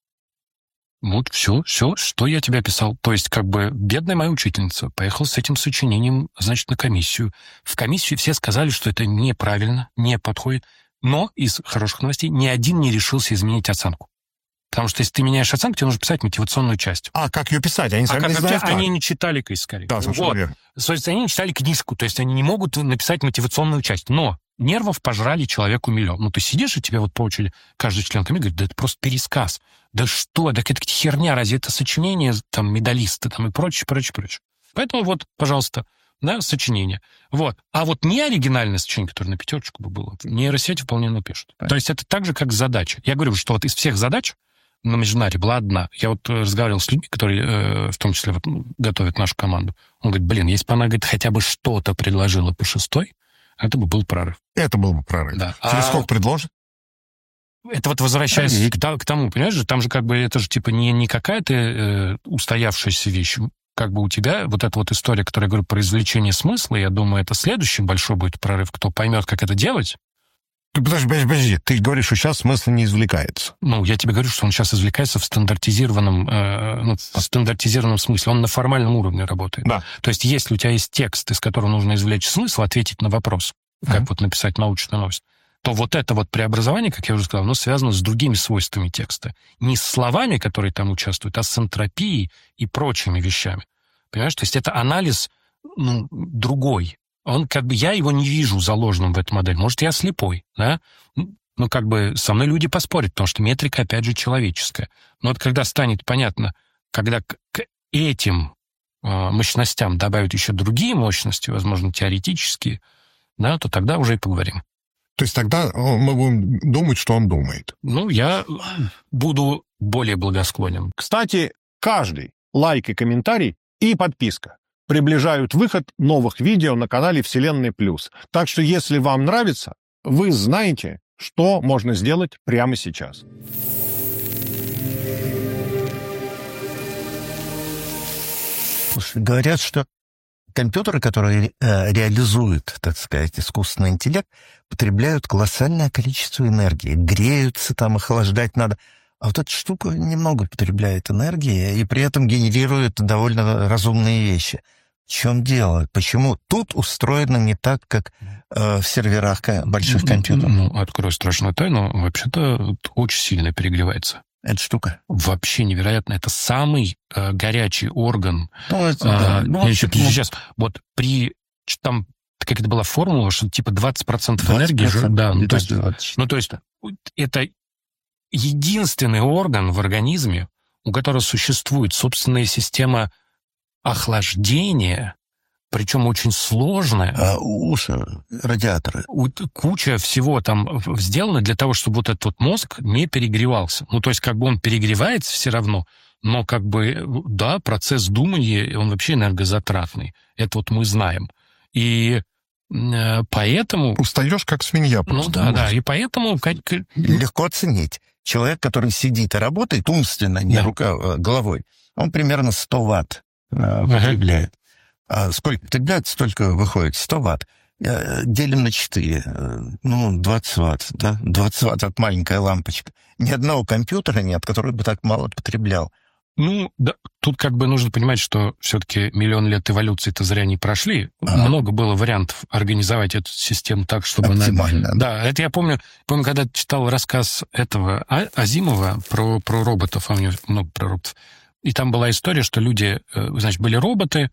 Вот все, все, что я тебе писал. То есть, как бы, бедная моя учительница поехала с этим сочинением, значит, на комиссию. В комиссию все сказали, что это неправильно, не подходит. Но из хороших новостей ни один не решился изменить оценку. Потому что если ты меняешь оценку, тебе нужно писать мотивационную часть. А как ее писать? Они А сами как не это? знают, как. Они не читали «Кысь», скорее. Да, совершенно Вот. верно. То есть они не читали книжку, то есть они не могут написать мотивационную часть. Но нервов пожрали человеку миллион. Ну, ты сидишь, и тебе вот по очереди каждый член комиссии говорит, да это просто пересказ. Да что, да это херня, разве это сочинение, там, медалисты, там, и прочее, прочее, прочее. Поэтому вот, пожалуйста, да, сочинение. Вот. А вот не оригинальное сочинение, которое на пятерочку бы было, нейросеть вполне напишет. То есть это так же, как задача. Я говорю, что вот из всех задач на межнаре была одна. Я вот разговаривал с людьми, которые, э, в том числе, вот, ну, готовят нашу команду. Он говорит, блин, если бы она, говорит, хотя бы что-то предложила по шестой, это бы был прорыв. Это был бы прорыв. Да. Через А сколько предложит? это вот возвращаясь Ага. к, та- к тому, понимаешь же, там же как бы это же типа не, не какая-то э, устоявшаяся вещь. Как бы у тебя вот эта вот история, которая, я говорю, про извлечение смысла, я думаю, это следующий большой будет прорыв, кто поймет, как это делать. Ты подожди, подожди, подожди. Ты говоришь, что сейчас смысл не извлекается. Ну, я тебе говорю, что он сейчас извлекается в стандартизированном, э, ну, в стандартизированном смысле. Он на формальном уровне работает. Да. То есть, если у тебя есть текст, из которого нужно извлечь смысл, ответить на вопрос, как Мгм. вот написать научную новость, то вот это вот преобразование, как я уже сказал, оно связано с другими свойствами текста. Не с словами, которые там участвуют, а с энтропией и прочими вещами. Понимаешь? То есть это анализ, ну, другой. Он как бы, я его не вижу заложенным в эту модель. Может, я слепой, да? Ну, как бы со мной люди поспорят, потому что метрика, опять же, человеческая. Но вот когда станет понятно, когда к, к этим э, мощностям добавят еще другие мощности, возможно, теоретические, да, то тогда уже и поговорим. То есть тогда о, мы будем думать, что он думает. Ну, я буду более благосклонен. Кстати, каждый лайк и комментарий и подписка приближают выход новых видео на канале Вселенной Плюс. Так что, если вам нравится, вы знаете, что можно сделать прямо сейчас. Слушай, говорят, что компьютеры, которые э, реализуют, так сказать, искусственный интеллект, потребляют колоссальное количество энергии. Греются, там, охлаждать надо. А вот эта штука немного потребляет энергии и при этом генерирует довольно разумные вещи. В чем дело? Почему тут устроено не так, как э, в серверах больших компьютеров? Ну, открою страшную тайну. Вообще-то очень сильно перегревается. Эта штука? Вообще невероятно. Это самый э, горячий орган. Ну, это, а, да. ну, я сейчас, ну, сейчас, вот при... Там, как это была формула, что типа двадцать процентов энергии... двадцать процентов, да, ну, то есть, двадцать. ну, то есть это единственный орган в организме, у которого существует собственная система охлаждения, причем очень сложная. А уши, радиаторы. Куча всего там сделано для того, чтобы вот этот вот мозг не перегревался. Ну, то есть как бы он перегревается все равно, но как бы, да, процесс думания, он вообще энергозатратный. Это вот мы знаем. И э, поэтому... Устаешь, как свинья. Ну да, может. да, и поэтому... Легко оценить. Человек, который сидит и работает умственно, не да. рука, а головой, он примерно сто ватт э, потребляет. А сколько потребляет, столько выходит. сто ватт. Делим на четыре. Ну, двадцать ватт. Да? двадцать ватт — это маленькая лампочка. Ни одного компьютера нет, который бы так мало потреблял. Ну, да, тут как бы нужно понимать, что все-таки миллион лет эволюции-то зря не прошли. А. Много было вариантов организовать эту систему так, чтобы оптимально. Она... Да, это я помню, помню, когда читал рассказ этого Азимова про, про роботов, а у него много про роботов, и там была история, что люди, значит, были роботы,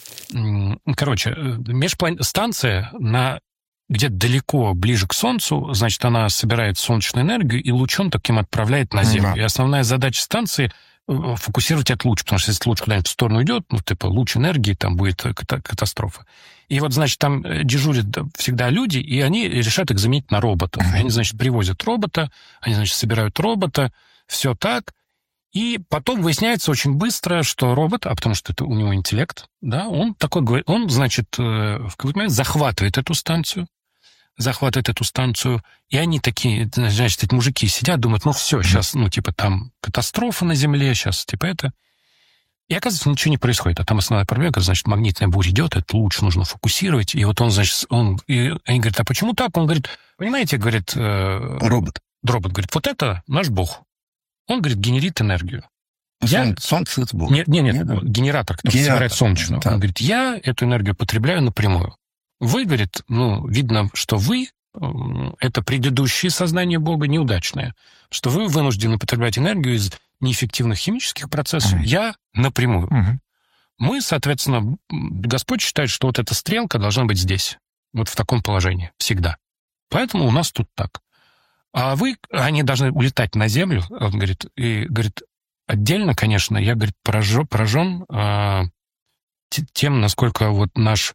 короче, межплан... станция на где-то далеко, ближе к Солнцу, значит, она собирает солнечную энергию и лучом таким отправляет на Землю. Да. И основная задача станции — фокусировать этот луч, потому что если луч куда-нибудь в сторону идет, ну, типа, луч энергии, там будет катастрофа. И вот, значит, там дежурят всегда люди, и они решают их заменить на роботов. Mm-hmm. Они, значит, привозят робота, они, значит, собирают робота, все так. И потом выясняется очень быстро, что робот, а потому что это у него интеллект, да, он такой говорит, он, значит, в какой-то момент захватывает эту станцию, захватывает эту станцию, и они такие, значит, эти мужики сидят, думают, ну все, сейчас, ну, типа, там катастрофа на Земле, сейчас, типа, это... И оказывается, ничего не происходит. А там основная проблема, значит, магнитная буря идет, этот луч нужно фокусировать, и вот он, значит, он... И они говорят, а почему так? Он говорит, понимаете, говорит... Э... Робот. Робот говорит, вот это наш бог. Он, говорит, генерит энергию. Я... Солнце — это бог. Нет, нет, нет, нет, генератор, который генератор. собирает солнечную. Да. Он говорит, я эту энергию потребляю напрямую. Вы, говорит, ну, видно, что вы, это предыдущее сознание Бога неудачное, что вы вынуждены потреблять энергию из неэффективных химических процессов, mm-hmm. я напрямую. Mm-hmm. Мы, соответственно, Господь считает, что вот эта стрелка должна быть здесь, вот в таком положении, всегда. Поэтому у нас тут так. А вы, они должны улетать на Землю, он говорит, и, говорит, отдельно, конечно, я, говорит, поражен, поражен а, тем, насколько вот наш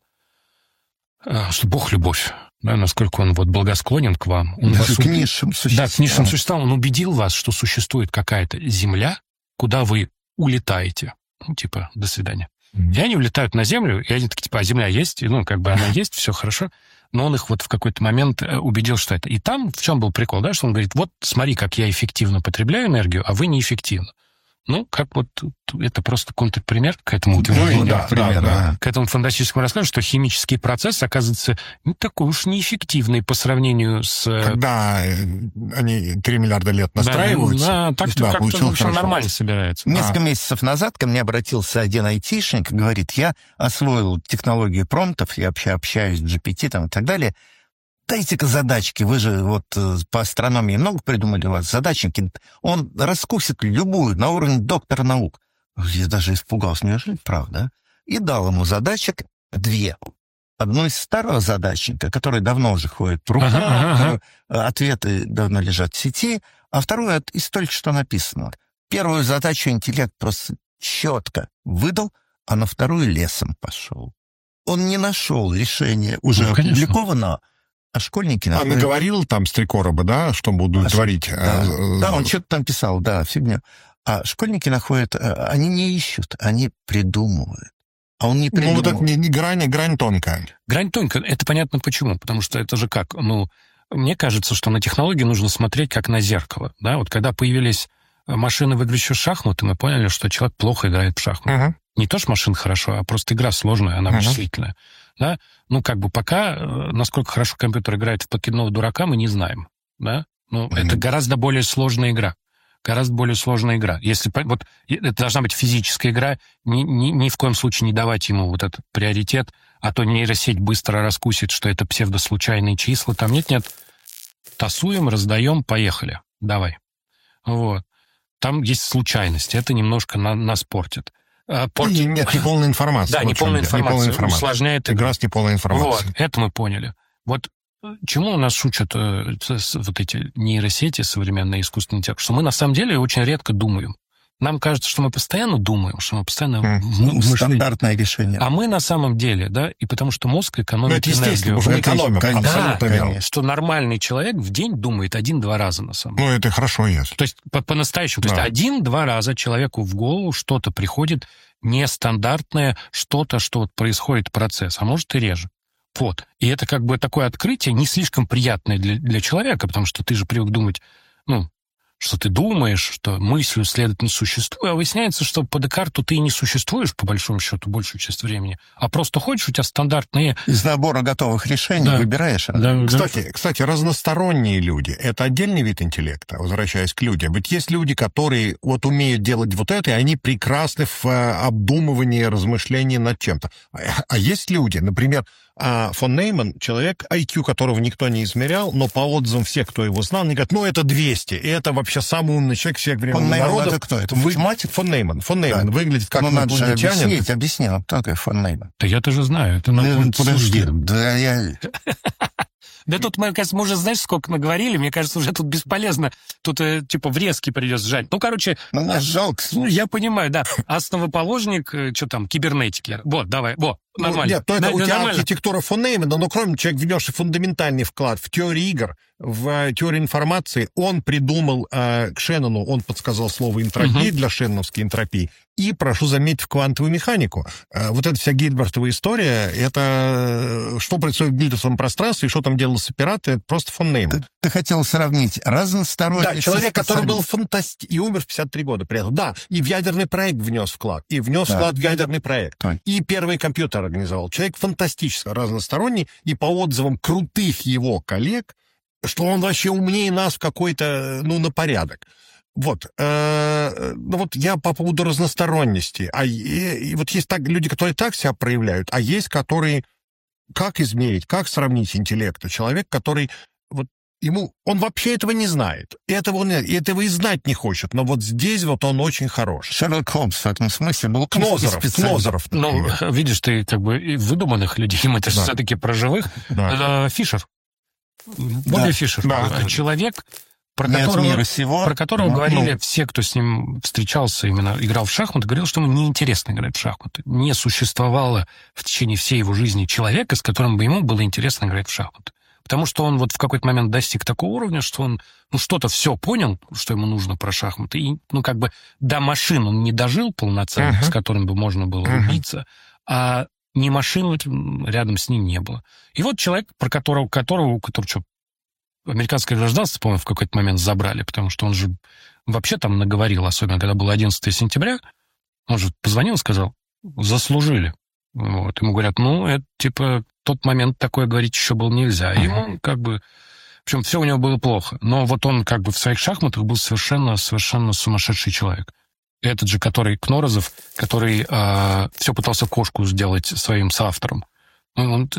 что Бог — любовь, да, насколько Он вот благосклонен к вам. Он да, вас к низшим существам. Да, к низшим существам. Он убедил вас, что существует какая-то земля, куда вы улетаете. Ну, типа, до свидания. Mm-hmm. И они улетают на Землю, и они такие, типа, а Земля есть, и, ну, как бы она есть, все хорошо. Но он их вот в какой-то момент убедил, что это. И там в чем был прикол, да, что он говорит, вот смотри, как я эффективно потребляю энергию, а вы неэффективно. Ну, как вот это просто контрпример к этому утверждению, ну, да, пример, да, да. к этому фантастическому рассказу, что химический процесс оказывается не такой уж неэффективный по сравнению с... Когда они три миллиарда лет настраиваются, да, да, так-то да, как-то все нормально собирается. Несколько а. месяцев назад ко мне обратился один айтишник и говорит, я освоил технологию промптов, я вообще общаюсь с джи пи ти там, и так далее. Дайте-ка задачки, вы же вот по астрономии много придумали у вас, задачники. Он раскусит любую на уровне доктора наук. Я даже испугался, неужели правда? И дал ему задачек две. Одну из старого задачника, который давно уже ходит в руках, ага, ага. ответы давно лежат в сети, а вторую из только что написанного. Первую задачу интеллект просто четко выдал, а на вторую лесом пошел. Он не нашел решения уже ну, опубликованного. А школьники... А наговорил там с три короба, да, что будут а творить? Да, да, он что-то там писал, да, фигня. А школьники находят... Они не ищут, они придумывают. А он не придумал. Ну, вот это не, не грань, грань тонкая. Грань тонкая, это понятно почему. Потому что это же как, ну, мне кажется, что на технологии нужно смотреть как на зеркало. Да? Вот когда появились машины в игре шахматы, мы поняли, что человек плохо играет в шахматы. Uh-huh. Не то, что машина хорошо, а просто игра сложная, она uh-huh. вычислительная. Да? Ну, как бы пока, насколько хорошо компьютер играет в покидного дурака, мы не знаем. Да? Ну, uh-huh. это гораздо более сложная игра. Гораздо более сложная игра. Если вот это должна быть физическая игра, ни, ни, ни в коем случае не давать ему вот этот приоритет, а то нейросеть быстро раскусит, что это псевдослучайные числа. Там нет-нет, тасуем, раздаем, поехали, давай. Вот. Там есть случайность, это немножко на, нас портит. Портит... Нет, не полная информация. Да, не полная информация, усложняет. Игра с неполной информацией. Вот, это мы поняли. Вот чему у нас учат э, вот эти нейросети, современные искусственные интеллект, что мы на самом деле очень редко думаем. Нам кажется, что мы постоянно думаем, что мы постоянно... Mm. Ну, стандартное решение. А мы на самом деле, да, и потому что мозг экономит это энергию. Мы экономим, да, конечно. Что нормальный человек в день думает один-два раза на самом деле. Ну, это хорошо есть. То есть по- по-настоящему. Да. То есть один-два раза человеку в голову что-то приходит нестандартное, что-то, что вот происходит процесс, а может и реже. Вот. И это как бы такое открытие не слишком приятное для, для человека, потому что ты же привык думать, ну, что ты думаешь, что мыслью, следовательно, существует, а выясняется, что по Декарту ты и не существуешь, по большому счету, большую часть времени, а просто ходишь, у тебя стандартные... Из набора готовых решений да. выбираешь. Да, кстати, да. кстати, разносторонние люди — это отдельный вид интеллекта, возвращаясь к людям. Ведь есть люди, которые вот умеют делать вот это, и они прекрасны в обдумывании, размышлении над чем-то. А есть люди, например, фон Нейман, человек, ай кью которого никто не измерял, но по отзывам всех, кто его знал, они говорят, ну, это двести, и это вообще самый умный человек всех времен фон народов. Нейман это кто? Это Вы... математик? Фон Нейман. Фон Нейман да. выглядит как инопланетянин. Надо же объяснить, объяснил, кто такой фон Нейман. Да я тоже знаю. Это да, подожди, да я... Да тут, мне кажется, мы уже, знаешь, сколько наговорили, мне кажется, уже тут бесполезно. Тут, э, типа, врезки придется сжать. Ну, короче... Ну, нас жалко. Ну, я понимаю, да. Основоположник, э, что там, кибернетики. Вот, давай, вот, нормально. Ну, нет, то это да, у тебя нормально. архитектура фон Неймана, но кроме человек, внесший фундаментальный вклад в теорию игр, в э, теорию информации, он придумал э, к Шеннону, он подсказал слово энтропия uh-huh. для шенноновской энтропии, и, прошу заметить, в квантовую механику. Э, вот эта вся Гильбертова история, это э, что происходит в гильбертовом пространстве, и что там делал с оператором, это просто фон Нейман. Ты, ты хотел сравнить разносторонность... Да, человек, который был фантастический, и умер в пятьдесят три года при этом. Да, и в ядерный проект внес вклад, и внес да. вклад в ядерный проект, да. и первый компьютер организовал. Человек фантастически разносторонний, и по отзывам крутых его коллег, что он вообще умнее нас в какой-то, ну, на порядок. Вот. Э, ну, вот я по поводу разносторонности. А и, и вот есть так, люди, которые так себя проявляют, а есть, которые... Как измерить, как сравнить интеллект? Человек, который... Вот ему... Он вообще этого не знает. Этого он этого и знать не хочет. Но вот здесь вот он очень хорош. Шерлок Холмс в этом смысле был... Кнозеров. Кнозеров. Ну, видишь, ты как бы выдуманных людей, мы-то да. все-таки про живых. Да. Фишер. Бобби да. Фишер. Да. Человек, про не которого, сего, про которого ну, говорили ну. все, кто с ним встречался, именно играл в шахматы, говорил, что ему неинтересно играть в шахматы. Не существовало в течение всей его жизни человека, с которым бы ему было интересно играть в шахматы. Потому что он вот в какой-то момент достиг такого уровня, что он ну, что-то все понял, что ему нужно про шахматы. И, ну, как бы до машин он не дожил полноценно, uh-huh. с которым бы можно было uh-huh. убиться, а ни машины рядом с ним не было. И вот человек, про которого, которого, который что, американское гражданство, по-моему, в какой-то момент забрали, потому что он же вообще там наговорил, особенно когда было одиннадцатое сентября, он же позвонил и сказал, заслужили. Вот. Ему говорят, ну, это, типа, тот момент такое говорить еще было нельзя. И ему, как бы, в общем, все у него было плохо. Но вот он, как бы, в своих шахматах был совершенно, совершенно сумасшедший человек. Этот же, который Кнорозов, который э, все пытался кошку сделать своим соавтором. Он,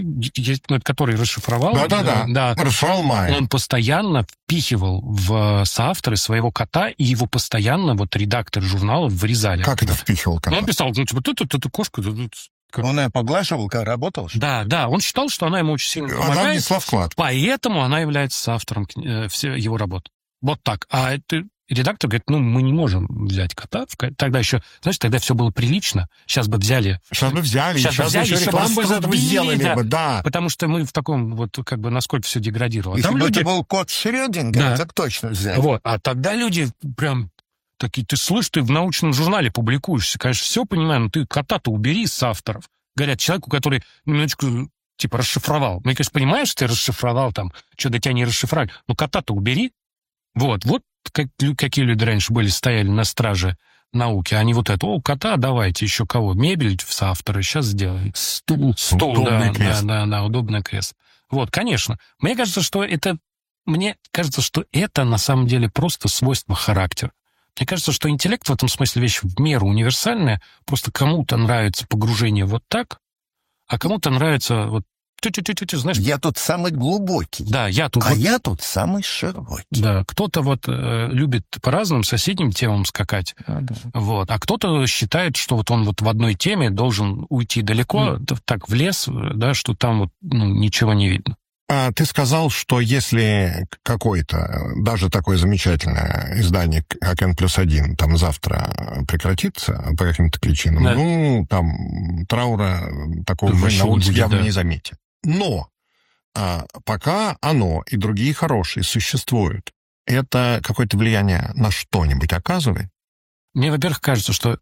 который расшифровал. Да-да-да, да, расшифровал Майя. Он постоянно впихивал в соавторы своего кота, и его постоянно вот редакторы журналов вырезали. Как это впихивал кота? Он писал, ну, типа, ты-ты кошка... Он ее поглаживал, когда работал? Да, да, он считал, что она ему очень сильно помогает. Она внесла вклад. Поэтому она является соавтором э, всей его работы. Вот так. А это... Редактор говорит, ну, мы не можем взять кота. Тогда еще, знаешь, тогда все было прилично. Сейчас бы взяли... Сейчас бы взяли, сейчас, сейчас бы взяли, еще рекламу из этого сделали да, бы, да. Потому что мы в таком, вот, как бы, насколько все деградировало. Если Там бы люди... это был кот Шрёдингера, да. так точно взяли. Вот, а тогда люди прям... Такие, ты слышишь, ты в научном журнале публикуешься, конечно, все понимаю, но ты кота-то убери с авторов. Говорят, человеку, который немножечко, типа, расшифровал. Ну, я, конечно, понимаю, что ты расшифровал там, что до тебя не расшифровали, но кота-то убери. Вот, вот как, какие люди раньше были, стояли на страже науки. Они вот это, о, кота, давайте еще кого? Мебель в соавторы сейчас сделаем. Стул. Стул, удобный да, кресло. да, да, да, удобное кресло. Вот, конечно. Мне кажется, что это, мне кажется, что это на самом деле просто свойство характера. Мне кажется, что интеллект в этом смысле вещь в меру универсальная. Просто кому-то нравится погружение вот так, а кому-то нравится вот тю-тю-тю-тю, знаешь... Я тут самый глубокий. Да, я тут... А вот, я тут самый широкий. да, кто-то вот э, любит по разным соседним темам скакать, А, да. вот, а кто-то считает, что вот он вот в одной теме должен уйти далеко, mm. так, в лес, да, что там вот ну, ничего не видно. А ты сказал, что если какое-то, даже такое замечательное издание, как Н плюс один, там завтра прекратится по каким-то причинам, да. ну, там траура такого Да, вы на улице будет, явно да. не заметите. Но а, пока оно и другие хорошие существуют, это какое-то влияние на что-нибудь оказывает? Мне, во-первых, кажется, что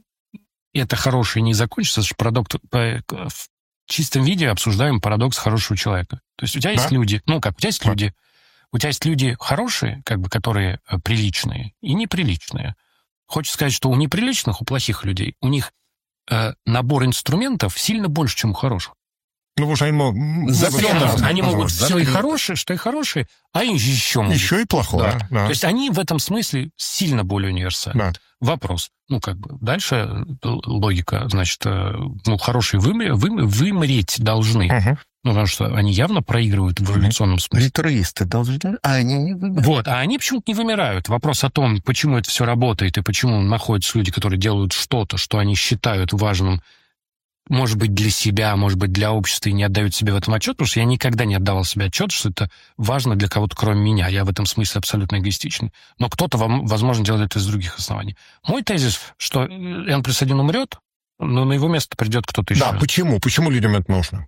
это хорошее не закончится, что парадокс, в чистом виде обсуждаем парадокс хорошего человека. То есть у тебя да? есть люди, ну как, у тебя есть да. люди, у тебя есть люди хорошие, как бы, которые приличные, и неприличные. Хочется сказать, что у неприличных, у плохих людей, у них э, набор инструментов сильно больше, чем у хороших. Ну, уже они могут... Запретов. Они могут все и хорошее, что и хорошее, а и еще могут. Еще и плохое. Да. Да. То есть они в этом смысле сильно более универсальны. Да. Вопрос. Ну, как бы, дальше логика, значит, ну, хорошие вымер, вы, вымереть должны. Uh-huh. Ну, потому что они явно проигрывают в эволюционном смысле. Альтруисты должны, а они не вымирают. Вот, а они почему-то не вымирают. Вопрос о том, почему это все работает, и почему находятся люди, которые делают что-то, что они считают важным, может быть, для себя, может быть, для общества, и не отдают себе в этом отчет, потому что я никогда не отдавал себе отчет, что это важно для кого-то, кроме меня. Я в этом смысле абсолютно эгоистичный. Но кто-то, возможно, делает это из других оснований. Мой тезис, что Н плюс один умрет, но на его место придет кто-то еще. Да, почему? Почему людям это нужно?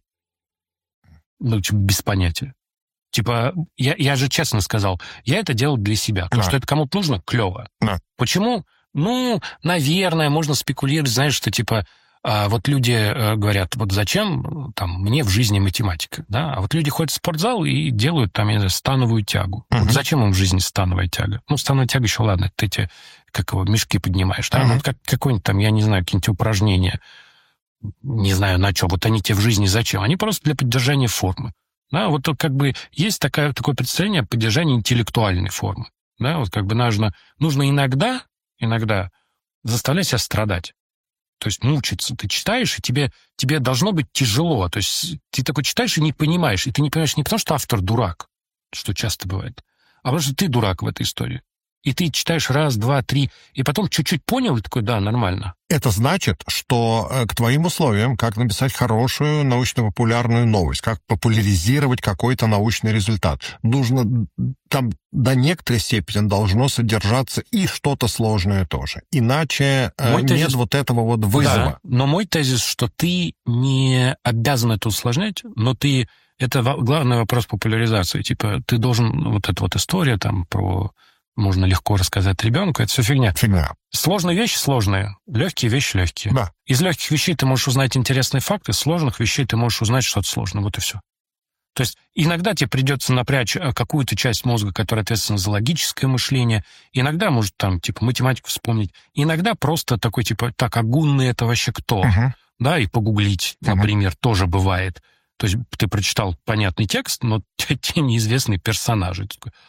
Ну, типа, без понятия. Типа, я, я же честно сказал, я это делал для себя. То, да. что это кому-то нужно, клево. Да. Почему? Ну, наверное, можно спекулировать, знаешь, что, типа, а вот люди говорят, вот зачем там мне в жизни математика, да? А вот люди ходят в спортзал и делают там, я не знаю, становую тягу. Uh-huh. Вот зачем им в жизни становая тяга? Ну, становая тяга еще, ладно, ты эти, как его, мешки поднимаешь, да? Uh-huh. Вот как, какое-нибудь там, я не знаю, какие-нибудь упражнения, не знаю на что, вот они тебе в жизни зачем? Они просто для поддержания формы. Да, вот как бы есть такая, такое представление о поддержании интеллектуальной формы. Да, вот как бы нужно, нужно иногда, иногда заставлять себя страдать. То есть мучиться. Ты читаешь, и тебе, тебе должно быть тяжело. То есть ты такой читаешь и не понимаешь. И ты не понимаешь не потому, что автор дурак, что часто бывает, а потому что ты дурак в этой истории. И ты читаешь раз, два, три, и потом чуть-чуть понял, и такой, да, нормально. Это значит, что к твоим условиям, как написать хорошую научно-популярную новость, как популяризировать какой-то научный результат, нужно там до некоторой степени должно содержаться и что-то сложное тоже. Иначе мой нет тезис... вот этого вот вызова. Да, но мой тезис, что ты не обязан это усложнять, но ты... Это главный вопрос популяризации. Типа, ты должен... Вот эта вот история там про... Можно легко рассказать ребенку, это все фигня. Фигня. Сложные вещи сложные, легкие вещи легкие. Да. Из легких вещей ты можешь узнать интересные факты, из сложных вещей ты можешь узнать что-то сложное, вот и все. То есть иногда тебе придется напрячь какую-то часть мозга, которая ответственна за логическое мышление, иногда, может, там, типа, математику вспомнить, иногда просто такой, типа, так, а гунны это вообще кто? Uh-huh. Да, и погуглить, например, uh-huh. тоже бывает. То есть ты прочитал понятный текст, но те неизвестные персонажи.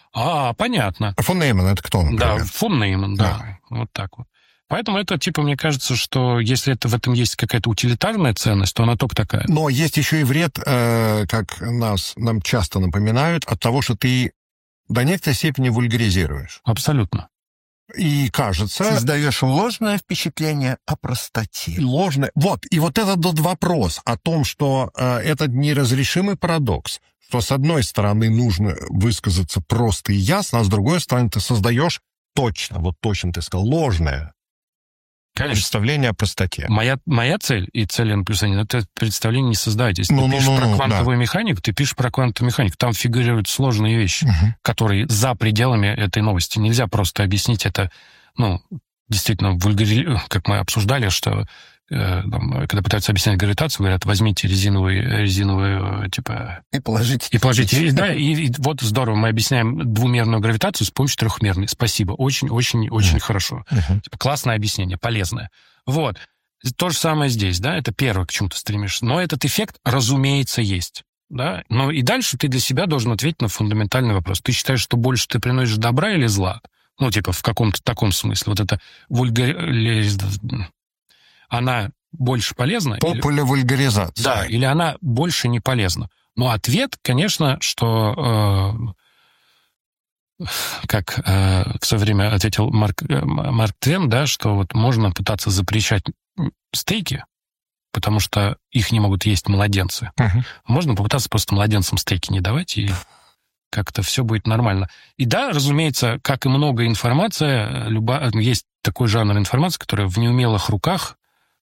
А, понятно. Фон Нейман это кто, например? Да, фон Нейман, да. да. Вот так вот. Поэтому это, типа, мне кажется, что если это, в этом есть какая-то утилитарная ценность, то она только такая. Но есть еще и вред, э, как нас, нам часто напоминают, от того, что ты до некоторой степени вульгаризируешь. Абсолютно. И кажется... Создаешь ложное впечатление о простоте. Ложное. Вот, и вот этот вот вопрос о том, что э, этот неразрешимый парадокс, что с одной стороны нужно высказаться просто и ясно, а с другой стороны ты создаешь точно, вот точно ты сказал, ложное Конечно. представление о простоте. Моя, моя цель и цель Н плюс один — это представление не создать. Если ну, ты ну, пишешь ну, про ну, квантовую да. механику, ты пишешь про квантовую механику. Там фигурируют сложные вещи, угу. которые за пределами этой новости. Нельзя просто объяснить это ну, действительно, вульгари... как мы обсуждали, что э, там, когда пытаются объяснять гравитацию, говорят, возьмите резиновую, резиновую типа... И положите. И положите. И, да, и, и вот здорово, мы объясняем двумерную гравитацию с помощью трехмерной. Спасибо. Очень-очень-очень mm. хорошо. Uh-huh. Типа, классное объяснение, полезное. Вот. То же самое здесь, да, это первое, к чему ты стремишься. Но этот эффект, разумеется, есть. Да? Но и дальше ты для себя должен ответить на фундаментальный вопрос. Ты считаешь, что больше ты приносишь добра или зла? Ну, типа, в каком-то таком смысле. Вот эта вульгаризация, она больше полезна? Популя-вульгаризация. Да, или она больше не полезна? Но ответ, конечно, что, э, как э, в свое время ответил Марк, э, Марк Твен, да, что вот можно пытаться запрещать стейки, потому что их не могут есть младенцы. Uh-huh. Можно попытаться просто младенцам стейки не давать, и как-то все будет нормально. И да, разумеется, как и много информации, люба... есть такой жанр информации, который в неумелых руках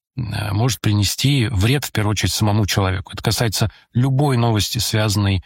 может принести вред, в первую очередь, самому человеку. Это касается любой новости, связанной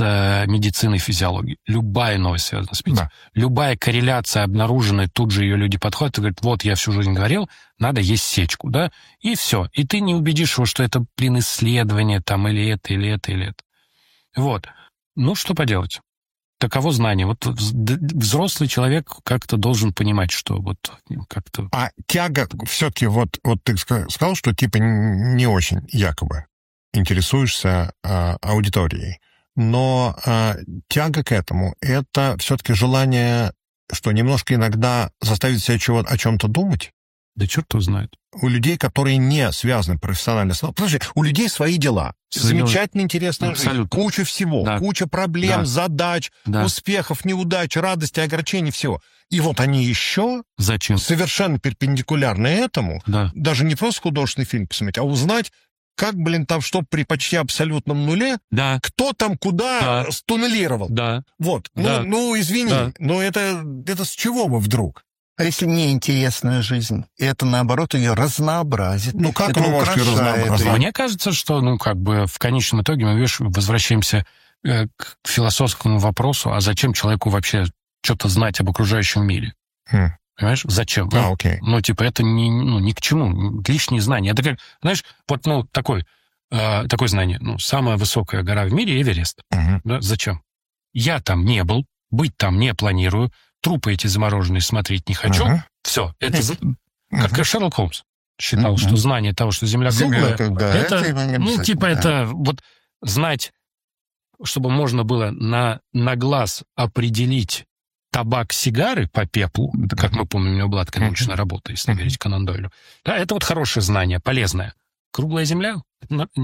с медициной и физиологией. Любая новость связана с медициной. Да. Любая корреляция обнаруженная, тут же ее люди подходят и говорят, вот я всю жизнь говорил, надо есть сечку, да, и все. И ты не убедишь его, что это, блин, исследование, там, или это, или это, или это. Вот. Ну, что поделать? Таково знание. Вот взрослый человек как-то должен понимать, что вот как-то... А тяга все-таки, вот, вот ты сказал, что типа не очень якобы интересуешься а, аудиторией, но а, тяга к этому — это все-таки желание, что немножко иногда заставить себя чего, о чем-то думать? Да черт его знает. У людей, которые не связаны профессионально с... Подожди, у людей свои дела. Замечательно интересная жизнь. Куча всего. Да. Куча проблем, да. задач, да. успехов, неудач, радости, огорчений, всего. И вот они еще Зачем? совершенно перпендикулярны этому. Да. Даже не просто художественный фильм посмотреть, а узнать, как, блин, там что при почти абсолютном нуле, да. кто там куда да. стуннелировал. Да. Вот. Да. Ну, ну, извини, да. но это, это с чего вы вдруг? А если неинтересная жизнь, это, наоборот, ее разнообразит. Ну, как это оно может ее разнообразить? Мне кажется, что, ну, как бы, в конечном итоге мы, видишь, возвращаемся э, к философскому вопросу, а зачем человеку вообще что-то знать об окружающем мире? Хм. Понимаешь? Зачем? А, ну, окей. ну, типа, это ни, ну, ни к чему, лишние знания. Это как, знаешь, вот, ну, такой, э, такое знание, ну, самая высокая гора в мире — Эверест. Угу. Да, зачем? Я там не был, быть там не планирую, трупы эти замороженные смотреть не хочу. Uh-huh. Все. Это uh-huh. как Шерлок Холмс считал, uh-huh. что знание того, что Земля круглая, да, это, это ну, типа, да. это вот знать, чтобы можно было на, на глаз определить табак сигары по пеплу, uh-huh. как мы помним, у него была такая научная uh-huh. работа, если uh-huh. верить Конан Дойлю. Да, это вот хорошее знание, полезное. Круглая Земля —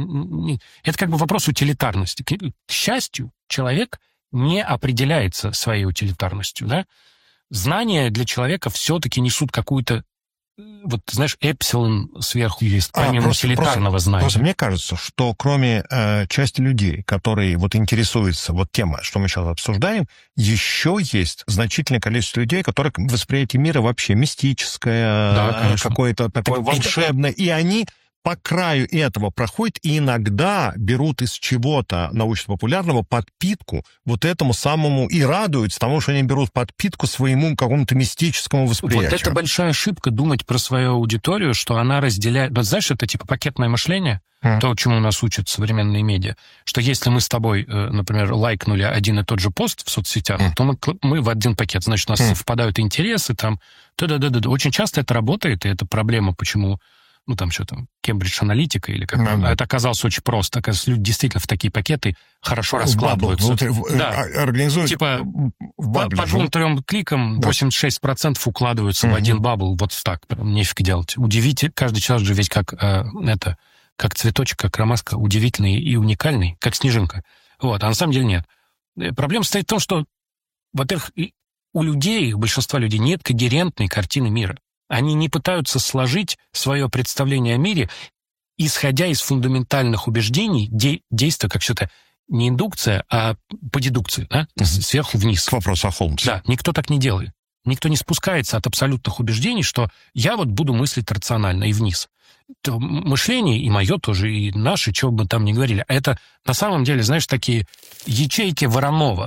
это как бы вопрос утилитарности. К счастью, человек не определяется своей утилитарностью, да? Знания для человека все-таки несут какую-то, вот, знаешь, эпсилон сверху есть, помимо а, просто, утилитарного просто, знания. Просто мне кажется, что кроме э, части людей, которые вот интересуются вот темой, что мы сейчас обсуждаем, еще есть значительное количество людей, которые восприятие мира вообще мистическое, да, какое-то такое так, волшебное, это... и они... по краю этого проходят и иногда берут из чего-то научно-популярного подпитку вот этому самому и радуются тому, что они берут подпитку своему какому-то мистическому восприятию. Вот это большая ошибка — думать про свою аудиторию, что она разделяет... Вот знаешь, это типа пакетное мышление, mm. то, чему нас учат современные медиа, что если мы с тобой, например, лайкнули один и тот же пост в соцсетях, mm. то мы, мы в один пакет, значит, у нас mm. совпадают интересы, там... Да-да-да-да. Очень часто это работает, и это проблема, почему... ну, там что там, Кембридж Аналитика или как. Mm-hmm. Это оказалось очень просто. Оказывается, люди действительно в такие пакеты хорошо раскладываются. Внутри, да. Организуют типа по, по двум-трем кликам да. восемьдесят шесть процентов укладываются mm-hmm. в один бабл. Вот так. Нефиг делать. Удивительно. Каждый человек же ведь как э, это, как цветочек, как ромашка, удивительный и уникальный, как снежинка. Вот. А на самом деле нет. Проблема состоит в том, что, во-первых, у людей, у большинства людей нет когерентной картины мира. Они не пытаются сложить свое представление о мире, исходя из фундаментальных убеждений, де- действия, как что-то не индукция, а по дедукции, да? Mm-hmm. Сверху вниз. К вопросу о Холмсе. Да, никто так не делает. Никто не спускается от абсолютных убеждений, что я вот буду мыслить рационально и вниз. То мышление, и мое тоже, и наше, чего бы там ни говорили, это на самом деле, знаешь, такие ячейки Воронова.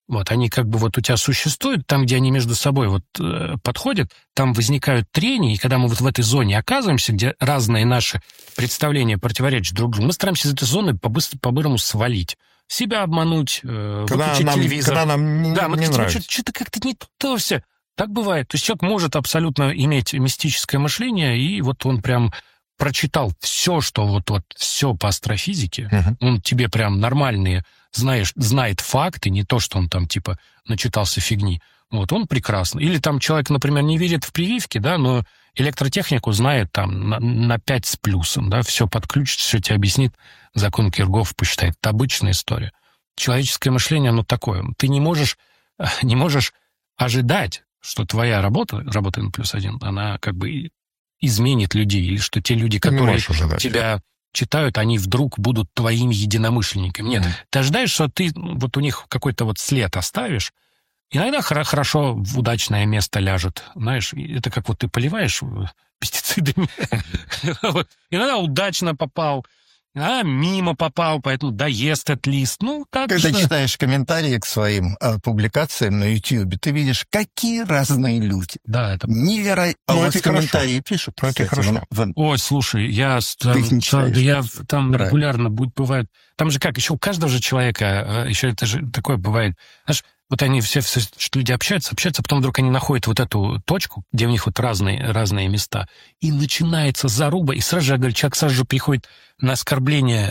Вот, они как бы вот у тебя существуют, там, где они между собой вот э, подходят, там возникают трения, и когда мы вот в этой зоне оказываемся, где разные наши представления противоречат друг другу, мы стараемся из этой зоны побыстро, по-бырому свалить. Себя обмануть, э, когда выключить нам, телевизор. Когда нам не, да, мы не такие, нравится. Что-то, что-то как-то не то все. Так бывает. То есть человек может абсолютно иметь мистическое мышление, и вот он прям прочитал все, что вот, вот все по астрофизике, uh-huh. он тебе прям нормальные, знаешь, знает факты, не то, что он там типа начитался фигни. Вот, он прекрасно. Или там человек, например, не верит в прививки, да, но электротехнику знает там на, на пять с плюсом, да, все подключит, все тебе объяснит, закон Киргоф посчитает. Это обычная история. Человеческое мышление, оно такое. Ты не можешь, не можешь ожидать, что твоя работа, работа на плюс один, она как бы изменит людей, или что те люди, которые тебя читают, они вдруг будут твоими единомышленниками. Нет, mm. ты ожидаешь, что ты вот у них какой-то вот след оставишь, иногда хорошо в удачное место ляжет. Знаешь, это как вот ты поливаешь пестицидами. Иногда удачно попал, а мимо попал, поэтому доест этот лист. Ну, так Когда что... читаешь комментарии к своим э, публикациям на YouTube, ты видишь, какие разные люди. Да, это... Невероятно. А ну, у вас это комментарии пишут, ну, это хорошо. В... Ой, слушай, я там, там, я там регулярно бывает... Там же как, еще у каждого же человека, еще это же такое бывает... Знаешь, вот они все, все, что люди общаются, общаются, а потом вдруг они находят вот эту точку, где у них вот разные, разные места, и начинается заруба, и сразу же, я говорю, человек сразу же приходит на оскорбление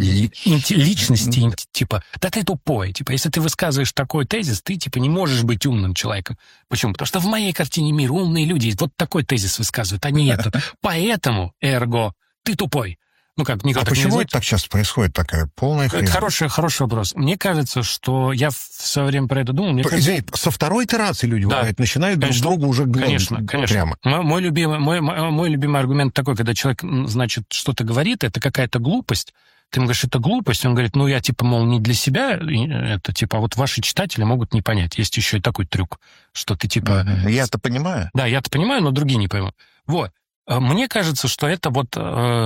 личности, типа, да ты тупой, типа, если ты высказываешь такой тезис, ты, типа, не можешь быть умным человеком. Почему? Потому что в моей картине мира умные люди вот такой тезис высказывают, а не этот. Поэтому, эрго, ты тупой. Ну как, а почему это так часто происходит, такая полная хрень? Это хороший, хороший вопрос. Мне кажется, что я в свое время про это думал. Мне Извини, кажется... со второй итерации люди да. бывают, начинают конечно, друг другу уже гнать конечно, конечно. прямо. Мой, мой, любимый, мой, мой любимый аргумент такой, когда человек, значит, что-то говорит, это какая-то глупость, ты ему говоришь, это глупость, он говорит, ну я, типа, мол, не для себя, это, типа, вот ваши читатели могут не понять. Есть еще и такой трюк, что ты, типа... Я-то понимаю. Да, я-то понимаю, но другие не поймут. Вот. Мне кажется, что это вот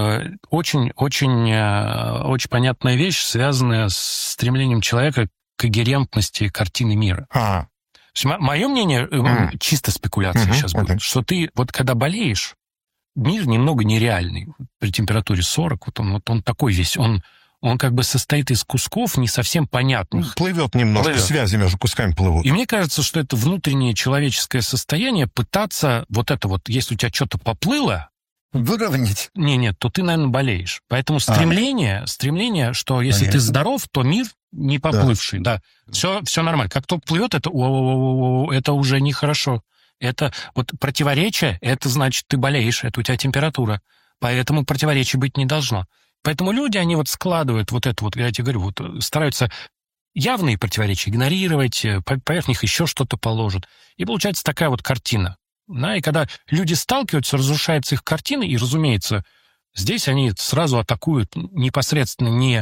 очень-очень э, очень понятная вещь, связанная с стремлением человека к когерентности картины мира. А. Мое мнение, mm. чисто спекуляция mm-hmm. сейчас будет, okay. что ты вот когда болеешь, мир немного нереальный. При температуре сорок, вот он, вот он такой весь, он, он как бы состоит из кусков не совсем понятных. Плывет немножко, Плывет. Связи между кусками плывут. И мне кажется, что это внутреннее человеческое состояние пытаться вот это вот, если у тебя что-то поплыло, выровнять. Не, нет, то ты, наверное, болеешь. Поэтому стремление, а. стремление, что если Понятно. Ты здоров, то мир не поплывший, да. да. Все, все нормально. Как кто плывет, это, это уже нехорошо. Это вот противоречие, это значит, ты болеешь, это у тебя температура. Поэтому противоречий быть не должно. Поэтому люди, они вот складывают вот это вот, я тебе говорю, вот стараются явные противоречия игнорировать, поверх них еще что-то положат. И получается такая вот картина. Да, и когда люди сталкиваются, разрушается их картина, и, разумеется, здесь они сразу атакуют непосредственно не...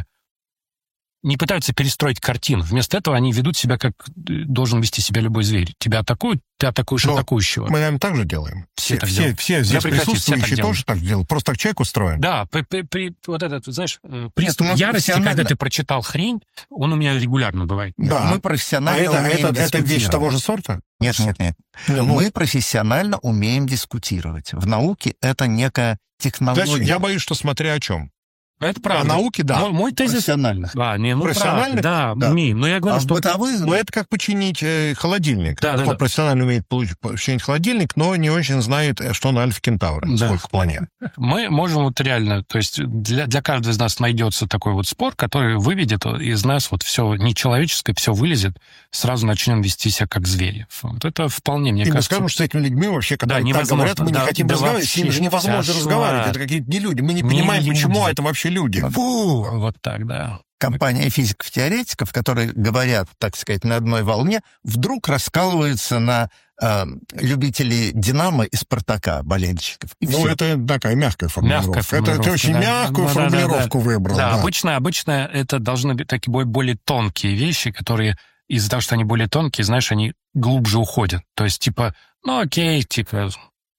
не пытаются перестроить картину. Вместо этого они ведут себя, как должен вести себя любой зверь. Тебя атакуют, ты атакуешь Но атакующего. Мы, наверное, так же делаем. Все, все, все, все здесь присутствующие тоже так делают. Просто так человек устроен. Да, при, при, при, вот этот, знаешь, приступ Нет, ярости, когда ты прочитал хрень, он у меня регулярно бывает. Да. Мы профессионально а это, это, это вещь того же сорта? Нет, нет, нет. Ну, мы профессионально умеем дискутировать. В науке это некая технология. Значит, я боюсь, что смотря о чем. Это правда. А науки, да. Мой, мой тезис... Профессионально. Да, не, ну, профессионально? Да, да. умеем. Но я говорю, а что... бытовых... Ну, это как починить э, холодильник. Да, да, Кто да. профессионально умеет починить холодильник, но не очень знает, что на Альфа Кентавра, да. сколько планет. Мы можем вот реально, то есть для, для каждого из нас найдется такой вот спор, который выведет из нас вот все нечеловеческое, все вылезет, сразу начнем вести себя как звери. Вот это вполне, мне И кажется... мы скажем, что с этими людьми вообще, когда да, они так говорят, мы да, не хотим да разговаривать, с ними же невозможно разговаривать. Это какие-то не люди. Мы не, не понимаем, не почему люди. Это вообще люди. Фу! Вот так, да. Компания физиков-теоретиков, которые говорят, так сказать, на одной волне, вдруг раскалываются на э, любителей «Динамо» и «Спартака», болельщиков. И ну, все. это такая мягкая формулировка. Мягкая формулировка это, ты очень да. мягкую ну, формулировку да, да, выбрал. Да, да. Обычно, обычно это должны быть такие более тонкие вещи, которые из-за того, что они более тонкие, знаешь, они глубже уходят. То есть, типа, ну окей, типа,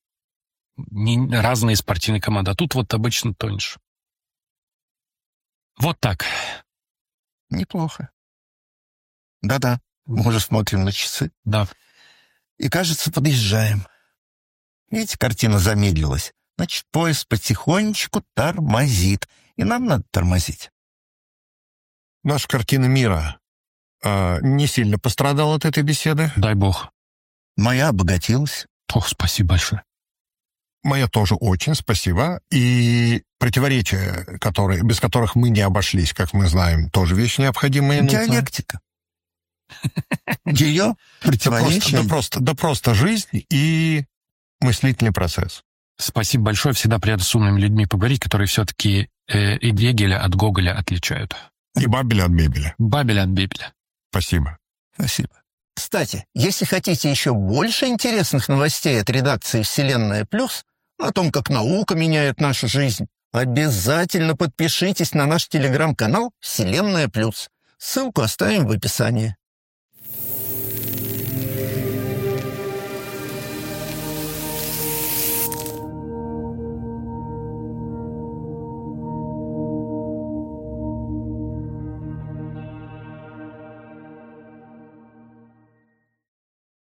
не, разные спортивные команды, а тут вот обычно тоньше. Вот так. Неплохо. Да-да. Мы уже смотрим на часы. Да. И, кажется, подъезжаем. Видите, картина замедлилась. Значит, поезд потихонечку тормозит. И нам надо тормозить. Наша картина мира э, не сильно пострадала от этой беседы. Дай бог. Моя обогатилась. Ох, спасибо большое. Моя тоже очень, спасибо. И противоречия, которые, без которых мы не обошлись, как мы знаем, тоже вещь необходимая. Диалектика. Ее противоречия. Да просто, да просто жизнь и мыслительный процесс. Спасибо большое. Всегда приятно с умными людьми поговорить, которые все-таки э, и Гегеля от Гоголя отличают. И Бабеля от Бебеля. Бабеля от Бебеля. Спасибо. Спасибо. Кстати, если хотите еще больше интересных новостей от редакции «Вселенная Плюс», о том, как наука меняет нашу жизнь, обязательно подпишитесь на наш телеграм-канал «Вселенная Плюс». Ссылку оставим в описании.